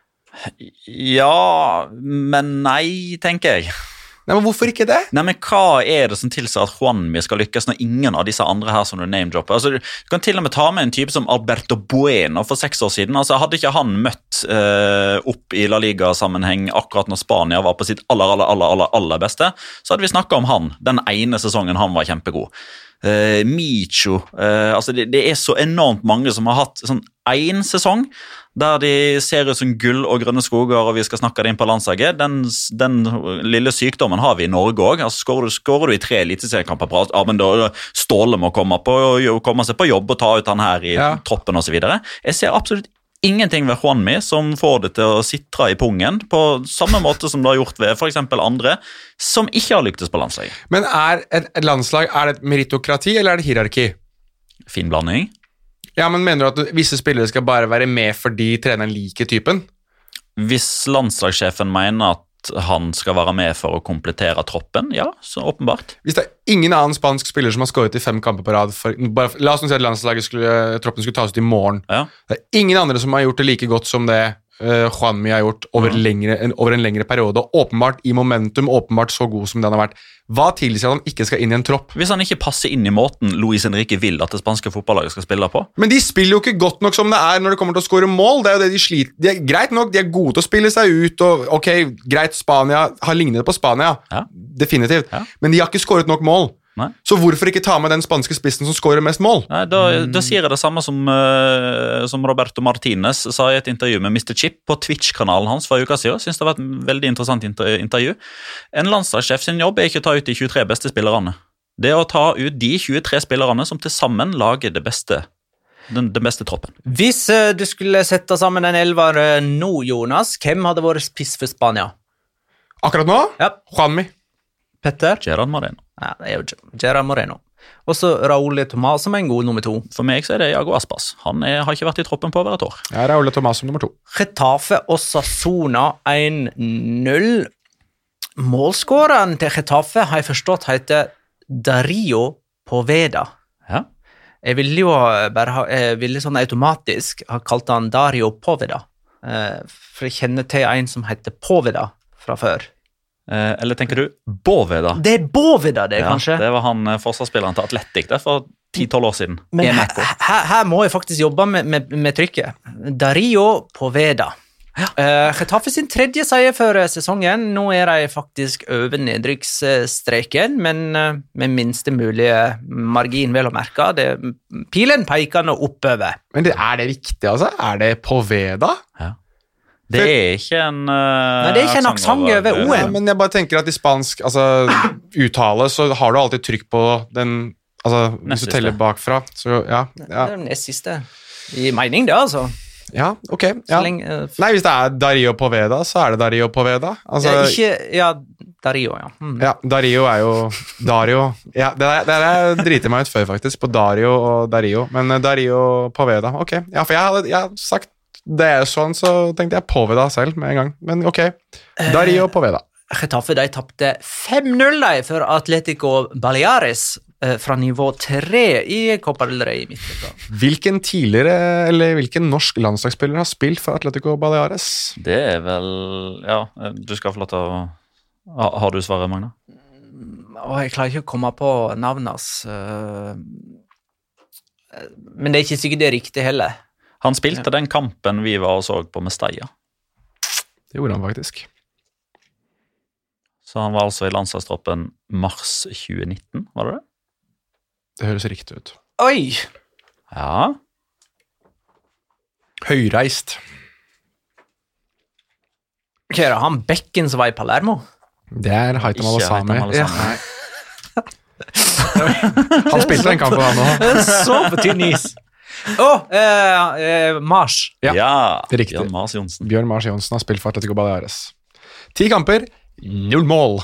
Ja, men nei, tenker jeg. Nei, men hvorfor ikke det? Nei, men Hva er det som tilsier at Juanmi skal lykkes når ingen av disse andre her som du name-dropper? Altså, du kan til og med ta med en type som Alberto Bueno for seks år siden. Altså, Hadde ikke han møtt eh, opp i La Liga-sammenheng akkurat når Spania var på sitt aller, aller, aller, aller, aller beste, så hadde vi snakket om han den ene sesongen han var kjempegod. Uh, Micho uh, altså det, det er så enormt mange som har hatt sånn en sesong der de ser ut som gull og grønne skoger, og vi skal snakke det inn på landslaget. Den, den lille sykdommen har vi i Norge også. Altså, skårer, du, skårer du i tre eliteseriekamper på ja, men da Ståle må komme, på, komme seg på jobb og ta ut han her i Ja. troppen og så videre. Jeg ser absolutt ingenting ved Juanmi som får det til å sitre i pungen, på samme måte som det har gjort ved for eksempel andre som ikke har lyktes på landslaget. Men er et, et landslag er det et meritokrati, eller er det hierarki? Fin blanding. Ja, men Mener du at visse spillere skal bare være med fordi treneren liker typen? Hvis landslagssjefen mener at han skal være med for å komplettere troppen, ja, så åpenbart. Hvis det er ingen annen spansk spiller som har skåret i fem kamper på rad for, bare, La oss nå si at landslaget skulle, troppen skulle tas ut i morgen. Ja. Det er ingen andre som har gjort det like godt som det uh, Juanmi har gjort over, Mhm. lengre, en, over en lengre periode. Og åpenbart i momentum, åpenbart så god som den har vært. Hva tilsier at han ikke skal inn i en tropp? Hvis han ikke passer inn i måten Luis Enrique vil at det spanske fotballaget skal spille på. Men de spiller jo ikke godt nok som det er når det kommer til å skåre mål. Det er jo det de sliter. De er, greit nok, de er gode til å spille seg ut, og ok, greit, Spania har lignet på Spania. Ja. Definitivt. Ja. Men de har ikke skåret nok mål. Nei. Så hvorfor ikke ta med den spanske spissen som skårer mest mål? Nei, da, da sier jeg det samme som, eh, som Roberto Martinez sa i et intervju med mister Chip på Twitch-kanalen hans for en uke siden. Synes det var et veldig interessant inter intervju. En landslagssjef sin jobb er ikke å ta ut de tjuetre beste spillerne. Det er å ta ut de tjuetre spillerne som til sammen lager det beste, den, den beste troppen. Hvis eh, du skulle sette sammen en elver eh, nå, Jonas, hvem hadde vært spiss for Spania? Akkurat nå? Ja. Juanmi. Petter? Gerard Moreno. Ja, det er jo Gerard Moreno. Og så Raúl Tomás som er en god nummer to. For meg så er det Iago Aspas. Han er, har ikke vært i troppen på over et år. Ja, Raúl Tomás som nummer to. Getafe og Sassona en null. Målskåreren til Getafe har jeg forstått heter Dario Poveda. Ja. Jeg ville jo bare ha, jeg ville sånn automatisk ha kalt han Dario Poveda. Eh, For jeg kjenner til en som heter Poveda fra før. Eh, eller tenker du Boveda? Det er Boveda det, Ja, kanskje? det var han eh, forsvarsspilleren til Atletic der for ti tolv år siden. Men En her, ekko. her, her må jeg faktisk jobbe med, med, med trykket. Dario Poveda. Ja. Uh, Getafe sin tredje seier for sesongen. Nå er de faktisk over nedrykksstreken, men uh, med minste mulige margin, vel å merke. Det, pilen peker nå oppover. Men det, er det viktig, altså? Er det Poveda? Ja. Det er ikke en uh, Nei, det er ikke en aksent over O Ja, N. men jeg bare tenker at i spansk altså, uttale så har du alltid trykk på den altså, Hvis Nest du teller siste. bakfra, så ja. Det Ja, er den nest siste. I mening, det, altså. ja ok. Så Ja. lenge, uh, Nei, hvis det er Dario Poveda, så er det Dario Poveda. Altså, ja, ikke Ja, Dario, ja. Mm. ja, Dario er jo Dario. Ja, det der, det der driter jeg meg ut før, faktisk, på Dario og Dario. Men eh, Dario Poveda, ok. Ja, for jeg hadde jeg hadde sagt det er sånn, så tenkte jeg Poveda selv med en gang. Men ok, Dario Poveda. Getafe de tapte fem null de for Atletico Baleares eh, fra nivå tre i Copa del Rey i midtuka. Hvilken tidligere, eller hvilken norsk landslagsspiller har spilt for Atletico Baleares? Det er vel Ja, du skal få lov til å ha, Har du svaret, Magna? Og jeg klarer ikke å komme på navnet hans. eh, Men det er ikke sikkert det er riktig heller. Han spilte den kampen vi var og så på Mestalla. Det gjorde han faktisk. Så han var altså i landslagstroppen mars tjue nitten, var det det? Det høres riktig ut. Oi! Ja. Høyreist. Hva er det, han Bekken som var i Palermo? Det er Haitham Ikke Al-Assami. Haitham Al-Assami. Han spilte den kampen han også. Så på tynn is. Å, eh, eh, Mars. Ja, Ja, det er riktig. Bjørn Mars Johnsen. Bjørn Mars Johnsen har spilt for Atletico Baleares. Ti kamper, null mål.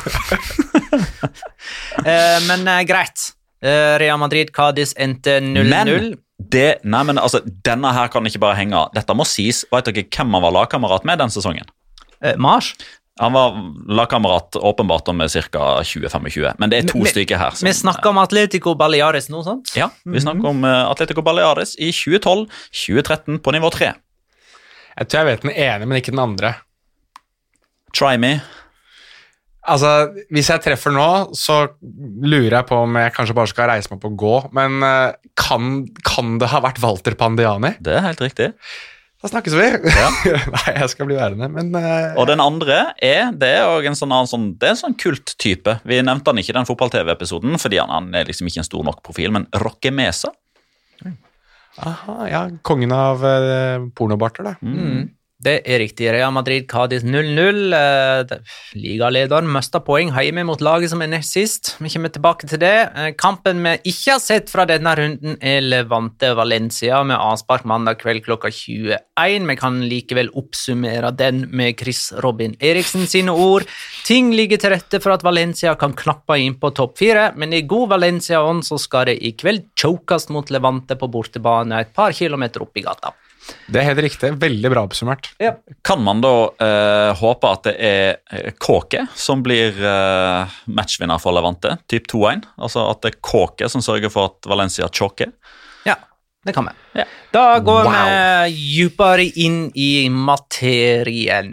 Eh, men eh, greit. Eh, Real Madrid, Cadiz endte null null. Men det, nei, men altså, denne her kan ikke bare henge. Dette må sies. Vet dere hvem han var lagkamerat med den sesongen? Eh, Mars? Han var lagkamerat åpenbart med ca. tjue til tjuefem, men det er to Men- stykker her. som- Vi snakker om Atletico Baleares nå, sant? Ja, vi snakker om uh, Atletico Baleares i tjue tolv til tjue tretten på nivå tre. Jeg tror jeg vet den ene, men ikke den andre. Try me. Altså, hvis jeg treffer nå, så lurer jeg på om jeg kanskje bare skal reise meg opp og gå, men eh, kan, kan det ha vært Walter Pandiani? Det er helt riktig. Da snakkes vi. Nei, jeg skal bli værende, men eh, Og den andre er, det er også en sånn, annen sånn, det er en sånn kulttype. Vi nevnte han ikke i den fotball-T V-episoden, fordi han, han er liksom ikke en stor nok profil, men Roque Mesa. aha, ja, kongen av eh, pornobarter, da. Mm. Det er riktig. Real Madrid, Cadiz null null. Eh, det- Ligalederen møste poeng hjemme mot laget som er nest sist. Vi kommer tilbake til det. Eh, kampen vi ikke har sett fra denne runden er Levante Valencia med avspark mandag kveld klokka tjueen. Vi kan likevel oppsummere den med Chris Robin Eriksen sine ord. Ting ligger til rette for at Valencia kan knappe inn på topp fire, men i god Valencia-ånd så skal det i kveld chokast mot Levante på bortebane et par kilometer opp i gata. Det er helt riktig. Veldig bra oppsummert. Kan man da eh, håpe at det er eh, Kåke som blir eh, matchvinner for Levante, typ to én? Altså at det er Kåke som sørger for at Valencia choker? Ja, det kan vi. Ja. Da går Wow. vi dypere inn i materien.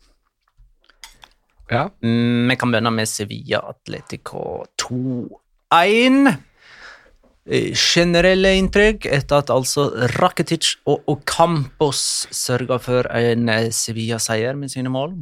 Ja. Mm, Vi kan begynne med Sevilla Atletico to én. Eh, Generelle inntrykk etter at altså Rakitic og Ocampos sørga for en eh, Sevilla-seier med sine mål.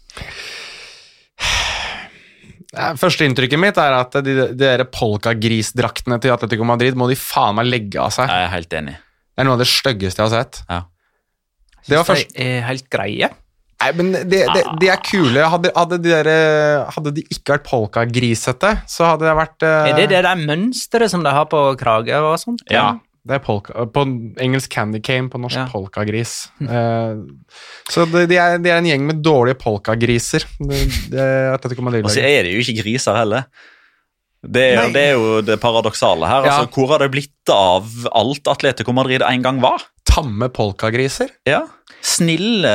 Ja, Første inntrykket mitt er at de, de der polkagrisdraktene til Atletico Madrid må de faen meg legge av seg. Jeg er helt enig. Det er noe av det styggeste jeg har sett. Ja. Det var først... De er helt greie. Nei, men de, de, de er kule. Hadde, hadde, de der, hadde de ikke vært polkagrisete, så hadde det vært eh, Er det det der mønsteret som de har på krage og sånt? Ja, det er polka. På engelsk candy cane, på norsk Ja. polkagris. Eh, så de, de, er, de er en gjeng med dårlige polkagriser. Det, det er Atletico Og så Madrid-laget. er det jo ikke griser heller. Det er, Nei. det er jo det paradoksale her. Ja. Altså, hvor har det blitt av alt Atletico Madrid en gang var? Tamme polkagriser. Ja. Snille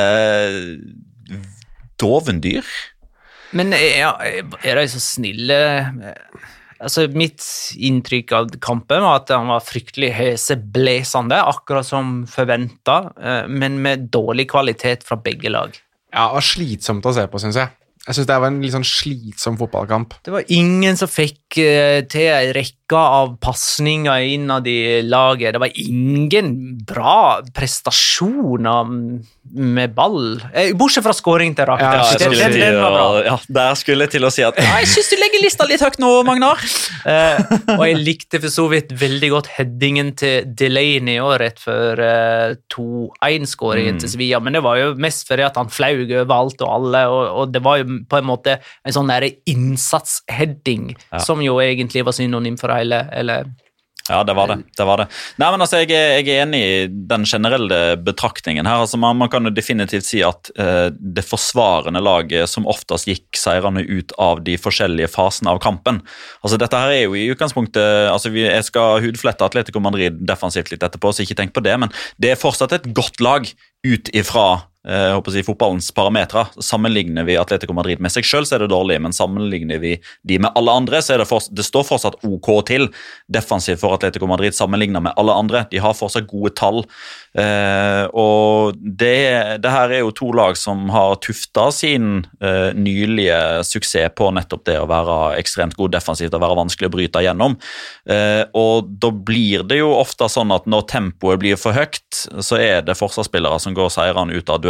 dovendyr. Men ja, er de så snille? Altså, mitt inntrykk av kampen var at han var fryktelig heseblesende, akkurat som forventet, eh, men med dårlig kvalitet fra begge lag. Ja, det var slitsomt å se på, synes jeg. Jeg synes det var en litt sånn slitsom fotballkamp. Det var ingen som fikk eh, til en rekke av passninger innad i laget. Det var ingen bra prestasjoner med ball. Eh, bortsett fra skåring til Rakitic. Ja, Ja, jeg den, skulle den, til den var bra. å- ja, der skulle jeg til å si at «Ja, jeg synes du legger lista litt høyt nå, Magnar. Eh, og jeg likte for så vidt veldig godt headingen til Delaney og rett før eh, to én-skåringen Mm. til Sevilla, men det var jo mest fordi at han flaug over alt og alle, og, og det var jo på en måte en sånn der innsatsheading, Ja. som jo egentlig var synonym for hele, eller Ja, det var det. det, var det. Nei, men altså, jeg er, jeg er enig i den generelle betraktningen her. Altså, man, man kan jo definitivt si at eh, det forsvarende laget som oftest gikk seirende ut av de forskjellige fasene av kampen. Altså, dette her er jo i utgangspunktet altså, vi, Jeg skal hudflette Atletico Madrid defensivt litt etterpå, så ikke tenk på det, men det er fortsatt et godt lag ut ifra jeg håper å si, fotballens parametre. Sammenligner vi Atletico Madrid med seg selv, så er det dårlig, men sammenligner vi de med alle andre, så er det, fortsatt, det står fortsatt ok til defensivt for Atletico Madrid sammenlignet med alle andre. De har fortsatt gode tall, eh, og det, det her er jo to lag som har tuftet sin eh, nylige suksess på nettopp det å være ekstremt god defensivt og være vanskelig å bryte gjennom. Eh, og da blir det jo ofte sånn at når tempoet blir for høyt, så er det forsvarsspillere som går seirene ut av duellen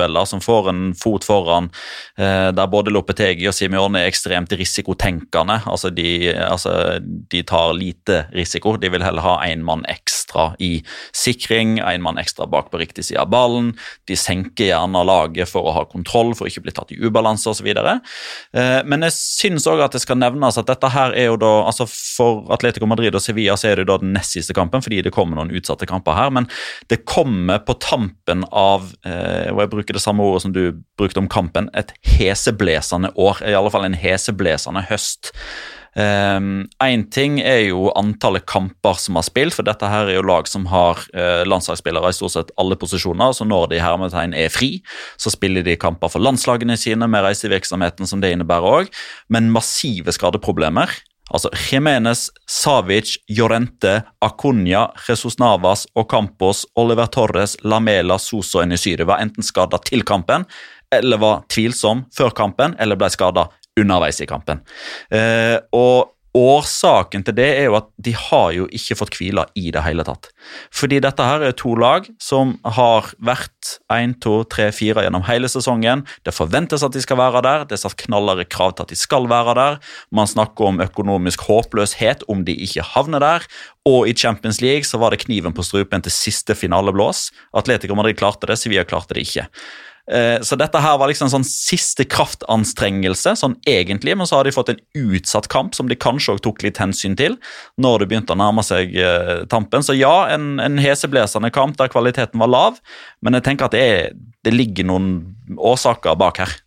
dueller, som får en fot foran, eh, der både Lopetegui og Simeone er ekstremt risikotenkende. Altså de, altså de tar lite risiko. De vil heller ha en mann ekstra i sikring, en mann ekstra bak på riktig side av ballen. De senker gjerne laget for å ha kontroll, for å ikke bli tatt i ubalanse og så videre. Eh, men jeg synes også at det skal nevnes at dette her er jo da, altså for Atletico Madrid og Sevilla så er det da den nest siste kampen, fordi det kommer noen utsatte kamper her, men det kommer på tampen av, eh, og jeg bruker det samme ordet som du brukte om kampen, et heseblesende år, i alle fall en heseblesende høst. Um, en ting er jo antallet kamper som har spilt, for dette her er jo lag som har uh, landslagsspillere i stort sett alle posisjoner, så når de hermetegn er fri, så spiller de kamper for landslagene sine med reisevirksomheten som det innebærer også, men massive skadeproblemer. Altså Jimenez, Savic, Llorente, Acuna, Jesus Navas, Ocampos, Oliver Torres, Lamela, Soso og Enesiri var enten skadet til kampen, eller var tvilsom før kampen, eller ble skadet underveis i kampen. Eh, og årsaken til det er jo at de har jo ikke fått hvile i det hele tatt. Fordi dette her er to lag som har vært en, to, tre, fire gjennom hele sesongen. Det forventes at de skal være der. Det er satt knallere krav til at de skal være der. Man snakker om økonomisk håpløshet om de ikke havner der. Og i Champions League så var det kniven på strupen til siste finaleblås. Atletico Madrid klarte det, Sevilla klarte det ikke. Så dette her var liksom en sånn siste kraftanstrengelse, sånn egentlig, men så har de fått en utsatt kamp som de kanskje også tok litt hensyn til når det begynte å nærme seg eh, tampen. Så ja, en, en heseblesende kamp der kvaliteten var lav, men jeg tenker at det, er, det ligger noen årsaker bak her.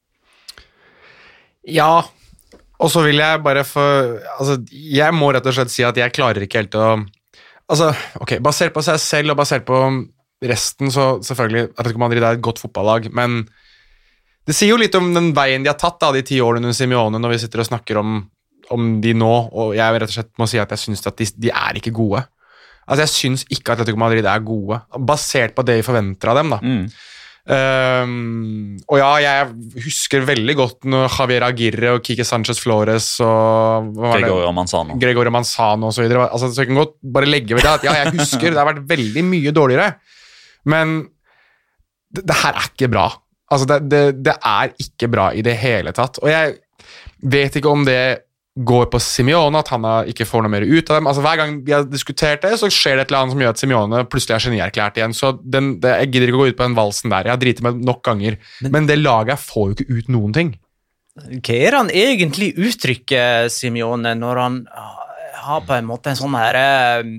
Ja, og så vil jeg bare få, altså jeg må rett og slett si at jeg klarer ikke helt å, altså ok, basert på seg selv og basert på resten, så selvfølgelig Atletico Madrid er et godt fotballag, men det sier jo litt om den veien de har tatt da, de ti årene under Simeone, når vi sitter og snakker om, om de nå, og jeg rett og slett må si at jeg synes at de, de er ikke gode. Altså jeg synes ikke at Atletico Madrid er gode, basert på det vi forventer av dem da. Mm. Um, og ja, jeg husker veldig godt når Javier Aguirre og Quique Sánchez Flores og Gregorio Manzano Gregorio Manzano og så videre, altså så jeg kan godt bare legge ved det at ja, jeg husker, det har vært veldig mye dårligere. Men det, det her er ikke bra. Altså det, det, det er ikke bra i det hele tatt. Og jeg vet ikke om det går på Simeone, at han ikke får noe mer ut av dem. Altså hver gang vi har diskutert det, så skjer det et eller annet som gjør at Simeone plutselig er genierklært igjen. Så den, det, jeg gidder ikke å gå ut på den valsen der. Jeg har dritet med nok ganger. Men, Men det laget får jo ikke ut noen ting. Hva er han egentlig uttrykker, Simeone, når han har på en måte en sånn her eh,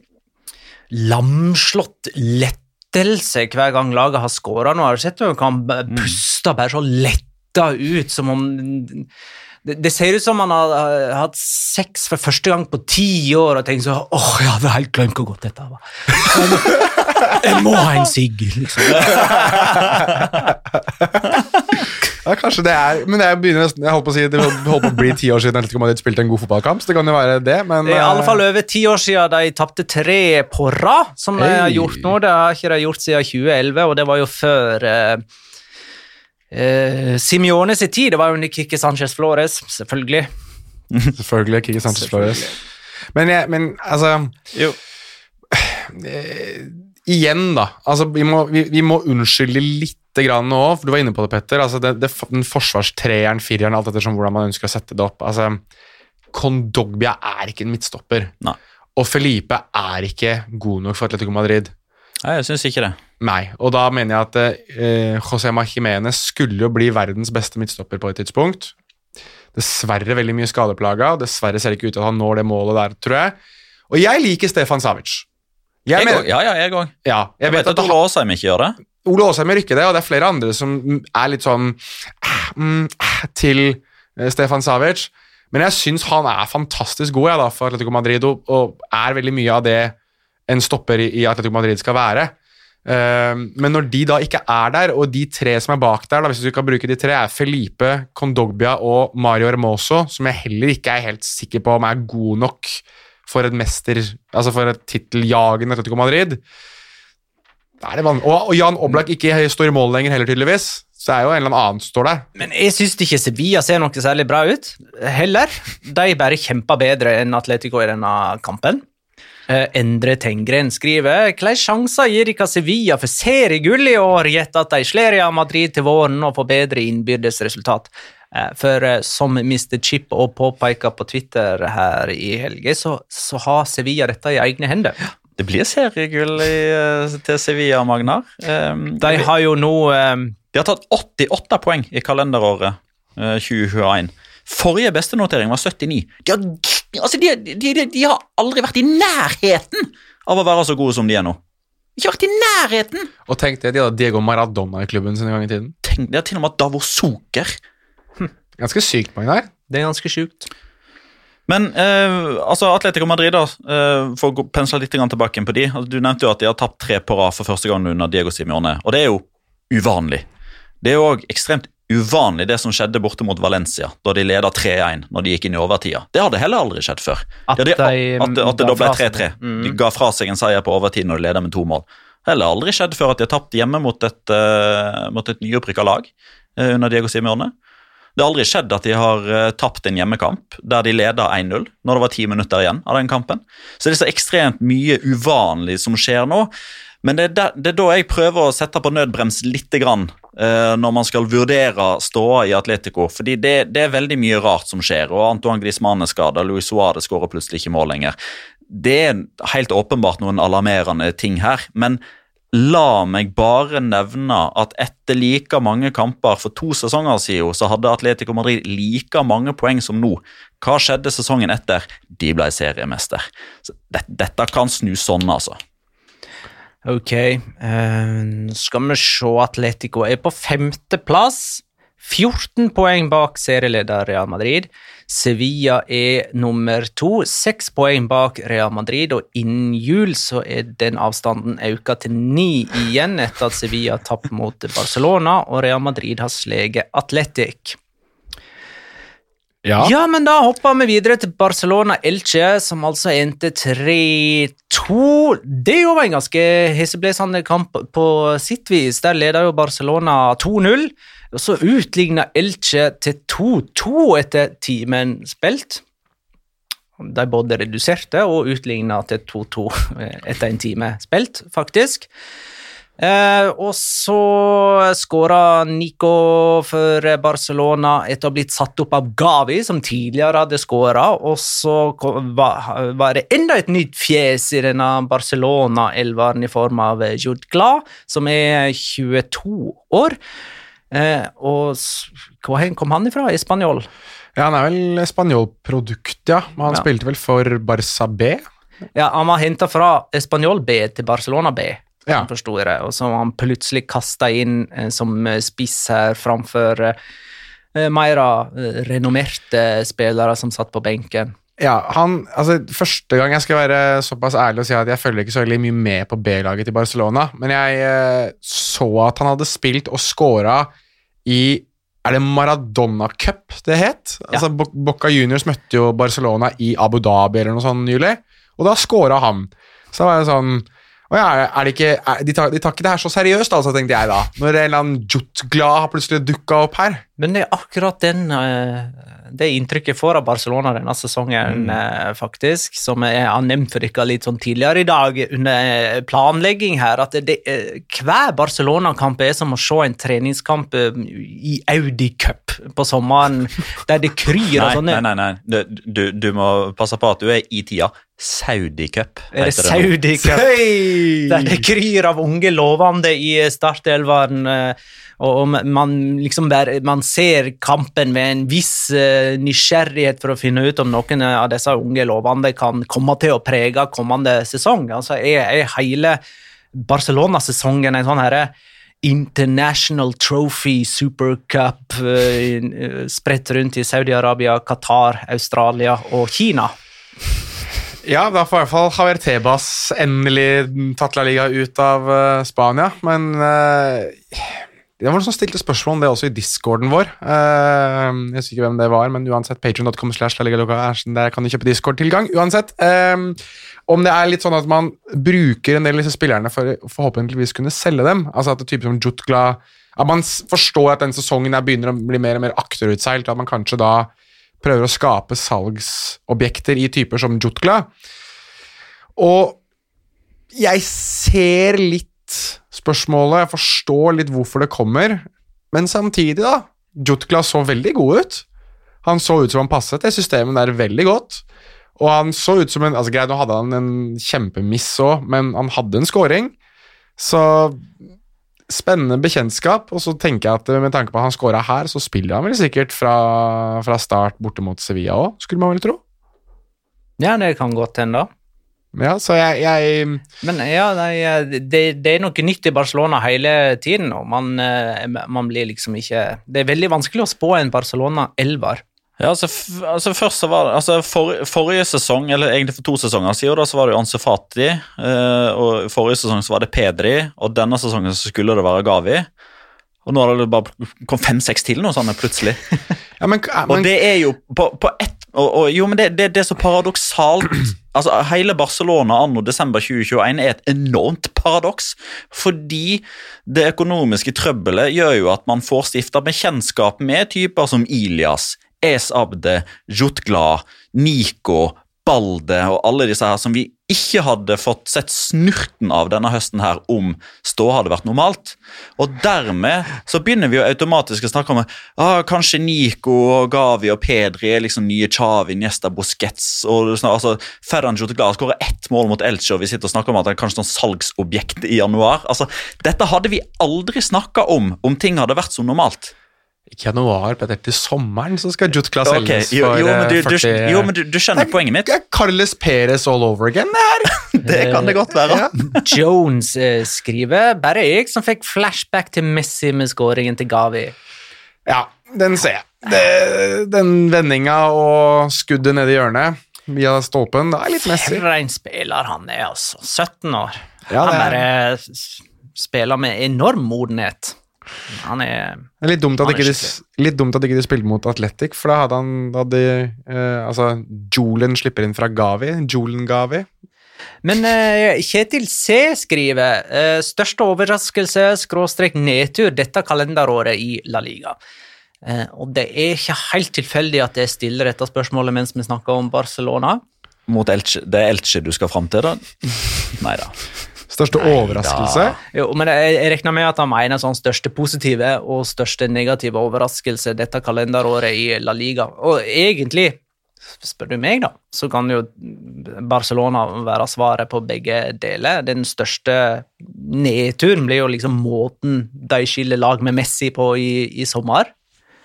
lamslått lett hver gang laget har skåret nå. Har du sett det? Han puster bare så letta ut, som om det, det ser ut som han har, har hatt sex for første gang på ti år og tenker så, åh, jeg hadde helt glemt hvor godt dette var. Jeg må, jeg må ha en sigg, liksom. Ja, kanskje det er, men jeg begynner nesten, jeg holdt på å si, det holdt på å bli ti år siden Atletico Madrid spilte en god fotballkamp, så det kan jo være det, men... Det er i alle fall over ti år siden de tappte tre på rad, som de har gjort nå. Det har ikke de gjort siden tjue elleve, og det var jo før eh, eh, Simeone sin tid. Det var jo Quique Sánchez Flores, selvfølgelig. Selvfølgelig, Quique Sánchez Flores. Men, jeg, men altså... Jo. Eh, igjen da, altså vi må, vi, vi må unnskylde litt grann nå, for du var inne på det, Petter, altså det, det, den forsvarstreeren, fireren, alt etter som hvordan man ønsker å sette det opp, altså Kondogbia er ikke en midtstopper. Nei. Og Felipe er ikke god nok for Atletico Madrid. Nei, jeg synes ikke det. Nei, og da mener jeg at eh, José Jiménez skulle jo bli verdens beste midtstopper på et tidspunkt. Dessverre veldig mye skadeplaga, dessverre ser det ikke ut til at han når det målet der, tror jeg. Og jeg liker Stefan Savic. Jeg jeg mener, går, ja, ja, jeg går. Ja, jeg, jeg vet, vet at Ole Åsheim ikke gjør det. Ole Åsheim gjør ikke det, og det er flere andre som er litt sånn mm, til Stefan Savic. Men jeg synes han er fantastisk god ja, da, for Atletico Madrid, og, og er veldig mye av det en stopper i, i Atletico Madrid skal være. Uh, men når de da ikke er der, og de tre som er bak der, da, hvis du kan bruke de tre, er Felipe, Kondogbia og Mario Hermoso, som jeg heller ikke er helt sikker på om er god nok for et mester, altså for et titeljagen Atletico Madrid. Da er det vanlig. Og, og Jan Oblak ikke står i mål lenger heller tydeligvis, så det er jo en eller annen som står der. Men jeg synes ikke Sevilla ser noe særlig bra ut, heller. De bare kjemper bedre enn Atletico i denne kampen. Uh, Endre Tengren skriver hvilke sjanser gir ikke Sevilla for seriegull i år, gjett at de slår Real Madrid til våren og får bedre innbyrdes resultat. Uh, for uh, som mister Chip og påpeker på Twitter her i helge, så, så har Sevilla dette i egne hender. Det blir seriegull i, til Sevilla, Magnar. Um, de har jo nå... Um, de har tatt åttiåtte poeng i kalenderåret uh, tjue tjueen. Forrige beste notering var syttini. De har, altså de, de, de, de har aldri vært i nærheten av å være så gode som de er nå. De har vært i nærheten. Og tenk det, de hadde Diego Maradona i klubben sin en gang i tiden. Tenk det, til og med Davor Zucker. Hm. Ganske sykt, Magnar. Det er ganske sykt. Men eh, altså Atletico Madrid da, eh, for å pensle litt tilbake på de. Altså, du nevnte jo at de har tapt tre på rad for første gang under Diego Simeone, og det er jo uvanlig. Det er jo også ekstremt uvanlig det som skjedde borte mot Valencia, da de leder tre en når de gikk inn i overtida. Det hadde heller aldri skjedd før. At, ja, de, de, at, at det da ble tre tre. Mm. De ga fra seg en seier på overtid når de leder med to mål. Det har heller aldri skjedd før at de har tapt hjemme mot et, uh, mot et nyopprykket lag uh, under Diego Simeone. Det har aldri skjedd at de har uh, tapt en hjemmekamp der de leder en null når det var ti minutter igjen av den kampen. Så det er så ekstremt mye uvanlig som skjer nå. Men det er, der, det er da jeg prøver å sette på nødbrems litt grann, eh, når man skal vurdere ståa i Atletico, fordi det, det er veldig mye rart som skjer, og Antoine Griezmann er skadet, Luis Suárez skårer plutselig ikke mål lenger. Det er helt åpenbart noen alarmerende ting her, men la meg bare nevne at etter like mange kamper for to sesonger siden, så hadde Atletico Madrid like mange poeng som nå. Hva skjedde sesongen etter? De ble seriemester. Så det, dette kan snu sånn, altså. Ok, uh, skal vi se, Atletico er på femte plass, fjorten poeng bak serieleder Real Madrid. Sevilla er nummer to, seks poeng bak Real Madrid, og innen jul så er den avstanden øket til ni igjen etter at Sevilla tappet mot Barcelona, og Real Madrid har sleget Atletic. Ja. ja, men da hopper vi videre til Barcelona-Elche, som altså endte tre to. Det er jo en ganske heseblesende kamp på sitt vis. Der leder jo Barcelona to null, og så utlignet Elche til to to etter timen spilt. De både reduserte og utlignet til to to etter en time spilt, faktisk. Eh, og så skåret Nico for Barcelona etter å ha blitt satt opp av Gavi, som tidligere hadde skåret, og så var, var det enda et nytt fjes i denne Barcelona-elveren i form av Jude Gla, som er tjueto år. Eh, og hvor kom han ifra? Espanol? Ja, han er vel Espanol-produkt, ja. Men han ja. spilte vel for Barça B? Ja, han var hentet fra Espanol B til Barcelona B. Ja. Forstår jeg, og så han plutselig kastet inn eh, som spiss her framfor eh, mer eh, renommerte spillere som satt på benken. Ja, han, altså første gang jeg skal være såpass ærlig og si at jeg følger ikke så veldig mye med på B-laget til Barcelona, men jeg eh, så at han hadde spilt og skåret i, er det Maradona Cup det het? Ja. Altså Bo- Boca Juniors møtte jo Barcelona i Abu Dhabi eller noe sånt nylig, og da skåret han. Så var det sånn, og ja, er det ikke, er, de, tar, de tar ikke det her så seriøst, altså, tenkte jeg da, når en eller annen Jutgla har plutselig dukket opp her. Men det er akkurat den, det inntrykket får av Barcelona denne sesongen, mm. faktisk, som jeg har nevnt for dere litt sånn tidligere i dag under planlegging her, at det, hver Barcelona-kamp er som å se en treningskamp i Audi Cup på sommeren, der det kryr og sånne. Nei, nei, nei, du, du må passe på at du er i tida. Saudi Cup. Er det Saudi Cup? Hey! Der det kryr av unge lovende i startelveren, og man liksom bare, man ser kampen med en viss uh, nysgjerrighet for å finne ut om noen av disse unge lovende kan komme til å prege kommende sesong. Altså er, er hele Barcelona-sesongen en sånn herre International Trophy Super Cup uh, spredt rundt i Saudi-Arabia, Qatar, Australia og Kina. Ja, da får i hvert fall Javier Tebas endelig tatt La Liga ut av uh, Spania, men uh, det var noen som stilte spørsmål om det også i Discorden vår. Uh, jeg vet ikke hvem det var, men uansett, patreon dot com slash La Liga Loca, der kan du kjøpe Discord-tilgang. Uansett, um, om det er litt sånn at man bruker en del av disse spillerne for forhåpentligvis kunne selge dem, altså at det er type som Jutgla, at man forstår at den sesongen der begynner å bli mer og mer akterutseilt, at man kanskje da prøver å skape salgsobjekter i typer som Jutgla. Og jeg ser litt spørsmålet, jeg forstår litt hvorfor det kommer, men samtidig da, Jutkla så veldig god ut. Han så ut som han passet det systemet der veldig godt, og han så ut som en, altså greit, nå hadde han en kjempemiss også, men han hadde en scoring, så spennende bekjentskap, og så tenker jeg at med tanke på at han scoret her, så spiller han vel sikkert fra, fra start borte mot Sevilla også, skulle man vel tro. Ja, det kan godt hende da. Ja, så jeg... jeg Men ja, det, det, det er noe nytt i Barcelona hele tiden, og man, man blir liksom ikke... Det er veldig vanskelig å spå en Barcelona-elver. Ja, altså, f- altså først så var det, altså for, forrige sesong, eller egentlig for to sesonger siden, da så var det jo Ansu Fati, eh, og forrige sesong så var det Pedri, og denne sesongen så skulle det være Gavi, og nå har det bare kom fem-seks til noe sånn plutselig. ja, men, men, og det er jo på, på ett, og, og, jo, men det, det, det er så paradoksalt, altså hele Barcelona anno desember tjue tjueen er et enormt paradoks, fordi det økonomiske trøbbelet gjør jo at man får stiftet bekjentskap med typer som Ilias, Es Abde, Jutkla, Nico, Balde og alle disse her som vi ikke hadde fått sett snurten av denne høsten her om stå hadde vært normalt. Og dermed så begynner vi jo automatisk å snakke om ah, kanskje Nico og Gavi og Pedri er liksom nye Xavi, Iniesta, Busquets og altså, Ferran Jutkla skårer ett mål mot Elche og vi sitter og snakker om at det er kanskje noen salgsobjekt i januar. Altså, dette hadde vi aldri snakket om om ting hadde vært så normalt. Ikke januar, men til sommeren så skal Jutkla okay. selges jo, jo, for men du, førti... Du, jo, men du, du skjønner poenget mitt. Det er Carles Perez all over again, det her. Det kan det godt være. Ja. Jones eh, skriver, bare jeg som fikk flashback til Messi med scoringen til Gavi. Ja, den ser jeg. Det, den vendinga og skuddet ned i hjørnet via stolpen, det er litt Messi. For en spiller han er, altså. sytten år. Ja, han det er- bare s- spiller med enorm modenhet. Han er... Det er litt dumt at, Han er ikke de, skikkelig. litt dumt at ikke de spilte mot Athletic, for da hadde han da hadde, eh, altså, Julen slipper inn fra Gavi, Julen Gavi. Men eh, Kjetil C skriver, eh, største overraskelse, skråstrek nedtur dette kalenderåret i La Liga. Eh, og det er ikke helt tilfeldig at jeg stiller dette spørsmålet mens vi snakker om Barcelona. Mot Elche, det er Elche du skal frem til da? Neida. Største overraskelse. Jo, men jeg, jeg regner med at han mener sånn største positive og største negative overraskelse dette kalenderåret i La Liga. Og egentlig, spør du meg da, så kan jo Barcelona være svaret på begge deler. Den største nedturen blir jo liksom måten de skiller lag med Messi på i, i sommer.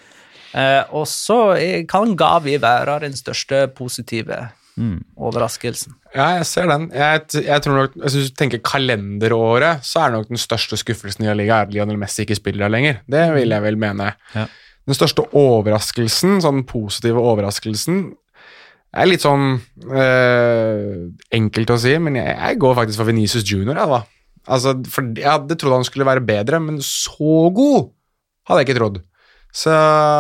Eh, og så er- kan Gavi være den største positive Mm. overraskelsen. Ja, jeg ser den. Jeg, jeg tror nok, hvis du tenker kalenderåret, så er nok den største skuffelsen i La Liga at Lionel Messi ikke spiller der lenger. Det vil jeg vel mene. Ja. Den største overraskelsen, sånn positive overraskelsen, er litt sånn eh, enkelt å si, men jeg, jeg går faktisk for Vinicius Junior, ja, da. Altså, for jeg hadde trodd han skulle være bedre, men så god hadde jeg ikke trodd. Så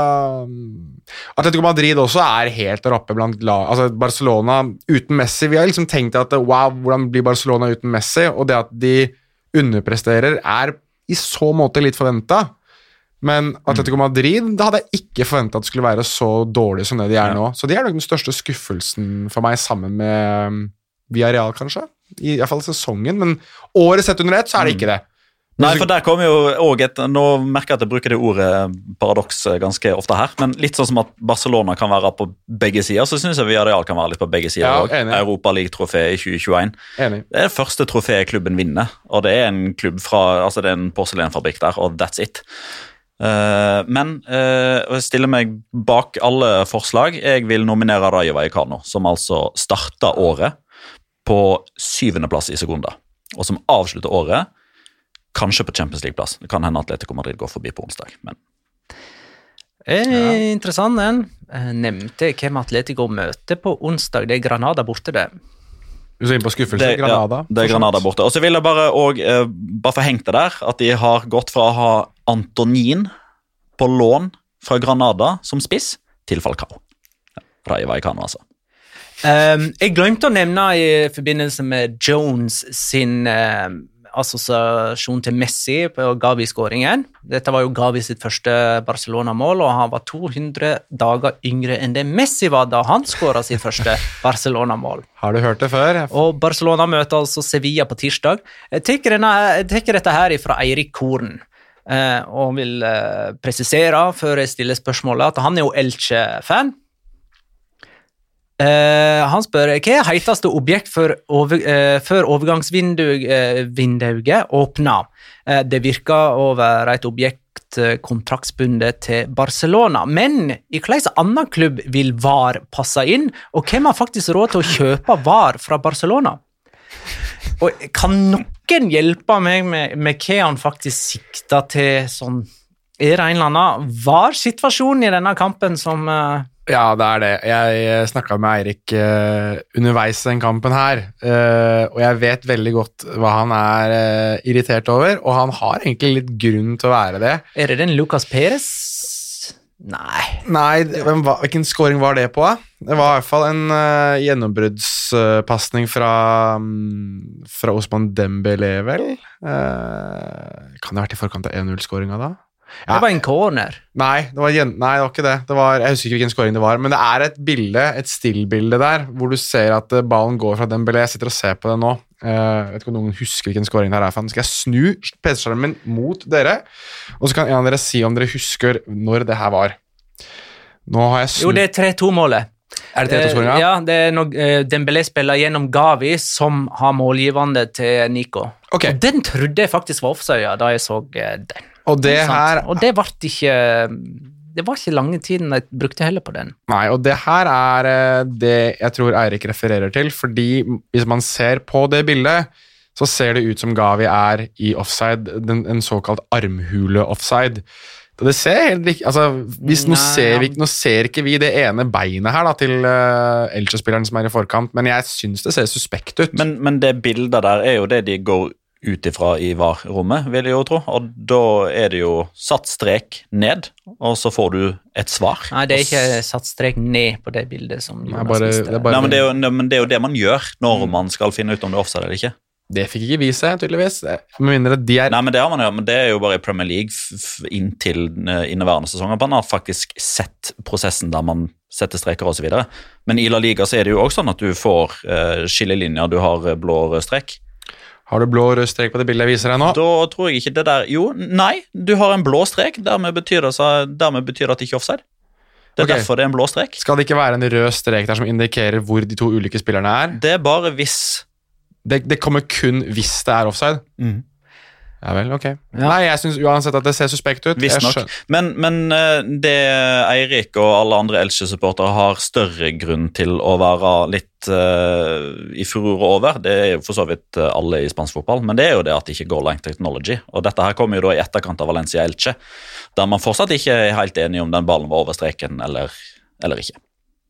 Atletico Madrid også er helt der oppe blant lag. Altså Barcelona uten Messi. Vi har liksom tenkt at wow, hvordan blir Barcelona uten Messi? Og det at de underpresterer er i så måte litt forventet. Men Atletico Madrid, da hadde jeg ikke forventet at det skulle være så dårlig som det de er Ja. nå. Så de er nok den største skuffelsen for meg sammen med Villarreal, kanskje. I hvert fall sesongen, men året sett under ett, så er det ikke det. Nei, for der kommer jo også et, nå merker jeg at jeg bruker det ordet paradoks ganske ofte her, men litt sånn som at Barcelona kan være på begge sider, så synes jeg Villarreal kan være litt på begge sider Ja, også. enig. Europa League-trofé i tjue tjueen. Enig. Det er det første troféet klubben vinner, og det er en klubb fra, altså det er en porselenfabrikk der, og that's it. Uh, men uh, jeg stiller meg bak alle forslag. Jeg vil nominere Rayo Vallecano, som altså startet året på syvende plass i Segunda, og som avslutter året kanskje på Champions League-plass. Det kan hende Atletico Madrid går forbi på onsdag, men... Eh, Interessant den. Eh, nevnte hvem Atletico møter på onsdag. Det er Granada borte det. Du så inn på skuffelse, Det, Granada. ja, det er Granada borte. Og så vil jeg bare, og, eh, bare få hengt det der, at de har gått fra å ha Antonin på lån fra Granada som spiss, til Falcao. Rayo Vallecano, altså. Um, jeg glemte å nevne i forbindelse med Jones sin uh, assosiasjon til Messi på Gavi-skåringen. Dette var jo Gavi sitt første Barcelona-mål, og han var to hundre dager yngre enn det Messi var da han skåret sitt første Barcelona-mål. Har du hørt det før? Og Barcelona møter altså Sevilla på tirsdag. Jeg tenker, denne, jeg tenker dette her fra Eirik Korn, eh, og vil eh, presisere før jeg stiller spørsmålet at han er jo Elche-fan. Uh, han spør, hva er heiteste objekt for over, uh, før overgangsvinduet uh, åpna? Uh, det virker å være et objekt uh, kontraktsbundet til Barcelona, men i hvilken annen klubb vil V A R passe inn, og hvem har faktisk råd til å kjøpe V A R fra Barcelona? Og kan noen hjelpe meg med, med hva han faktisk sikter til sånn, er det en eller annen V A R-situasjon i denne kampen som... Uh, Ja, det er det. Jeg snakket med Eirik uh, underveis den kampen her, uh, og jeg vet veldig godt hva han er uh, irritert over, og han har egentlig litt grunn til å være det. Er det den Lucas Perez? Nei. Nei, hvem, hvilken scoring var det på? Det var i hvert fall en uh, gjennombruddspasning fra, um, fra Osman Dembélé, vel? Uh, kan det ha vært i forkant av en null-scoringa da? Ja. Det var en corner. Nei, det var, nei, det var ikke det. det var, jeg husker ikke hvilken scoring det var, men det er et bilde, et stillbilde der, hvor du ser at ballen går fra Dembélé. Jeg sitter og ser på det nå. Jeg vet ikke om noen husker hvilken scoring det her er. Nå skal jeg snu P C-skjermen mot dere, og så kan en av dere si om dere husker når det her var. Nå har jeg snu... Jo, det er tre to-målet. Er det tre to-scoringa? Ja, det er når Dembélé spiller gjennom Gavi, som har målgivende til Nico. Okay. Og den trodde jeg faktisk var offside da jeg så den. Og det her... Og det var ikke... Det var ikke lange tiden jeg brukte heller på den. Nei, og det her er det jeg tror Eirik refererer til, fordi hvis man ser på det bildet, så ser det ut som Gavi er i offside, den, en såkalt armhule-offside. Det ser helt ikke... Altså, hvis nå ser, vi, nå ser ikke vi det ene beinet her da, til uh, Elche-spilleren som er i forkant, men jeg synes det ser suspekt ut. Men, men det bildet der er jo det de går utifra i V A R-rommet, vil jeg jo tro, og da er det jo satt strek ned, og så får du et svar. Nei, det er ikke satt strek ned på det bildet som Jonas Nei, bare, visste. det er bare... Nei, men det er, jo, men det er jo det man gjør når mm. man skal finne ut om det er offside eller ikke. Det fikk ikke vi se, tydeligvis. Med mindre de er... Nei, men det har man jo, men det er jo bare i Premier League f- inntil inneværende sesong, at man har faktisk sett prosessen der man setter streker og så videre. Men i La Liga så er det jo også sånn at du får uh, skillelinjer, du har blå og rød strek. Har du blå og rød strek på det bildet jeg viser deg nå? Da tror jeg ikke det der... Jo, nei, du har en blå strek, dermed betyr det, så, dermed betyr det at det ikke er offside. Det er okay. Derfor det er en blå strek. Skal det ikke være en rød strek der som indikerer hvor de to ulike spillerne er? Det er bare hvis... Det, det kommer kun hvis det er offside? Mhm. Ja vel, ok. Ja. Nei, jeg synes uansett at det ser suspekt ut. Visst nok. Men, men det Eirik og alle andre Elche-supportere har større grunn til å være litt uh, i furore over, det er jo for så vidt alle i spansk fotball, men det er jo det at det ikke går line technology. Og dette her kommer jo da i etterkant av Valencia Elche, der man fortsatt ikke er helt enige om den ballen var over streken eller, eller ikke.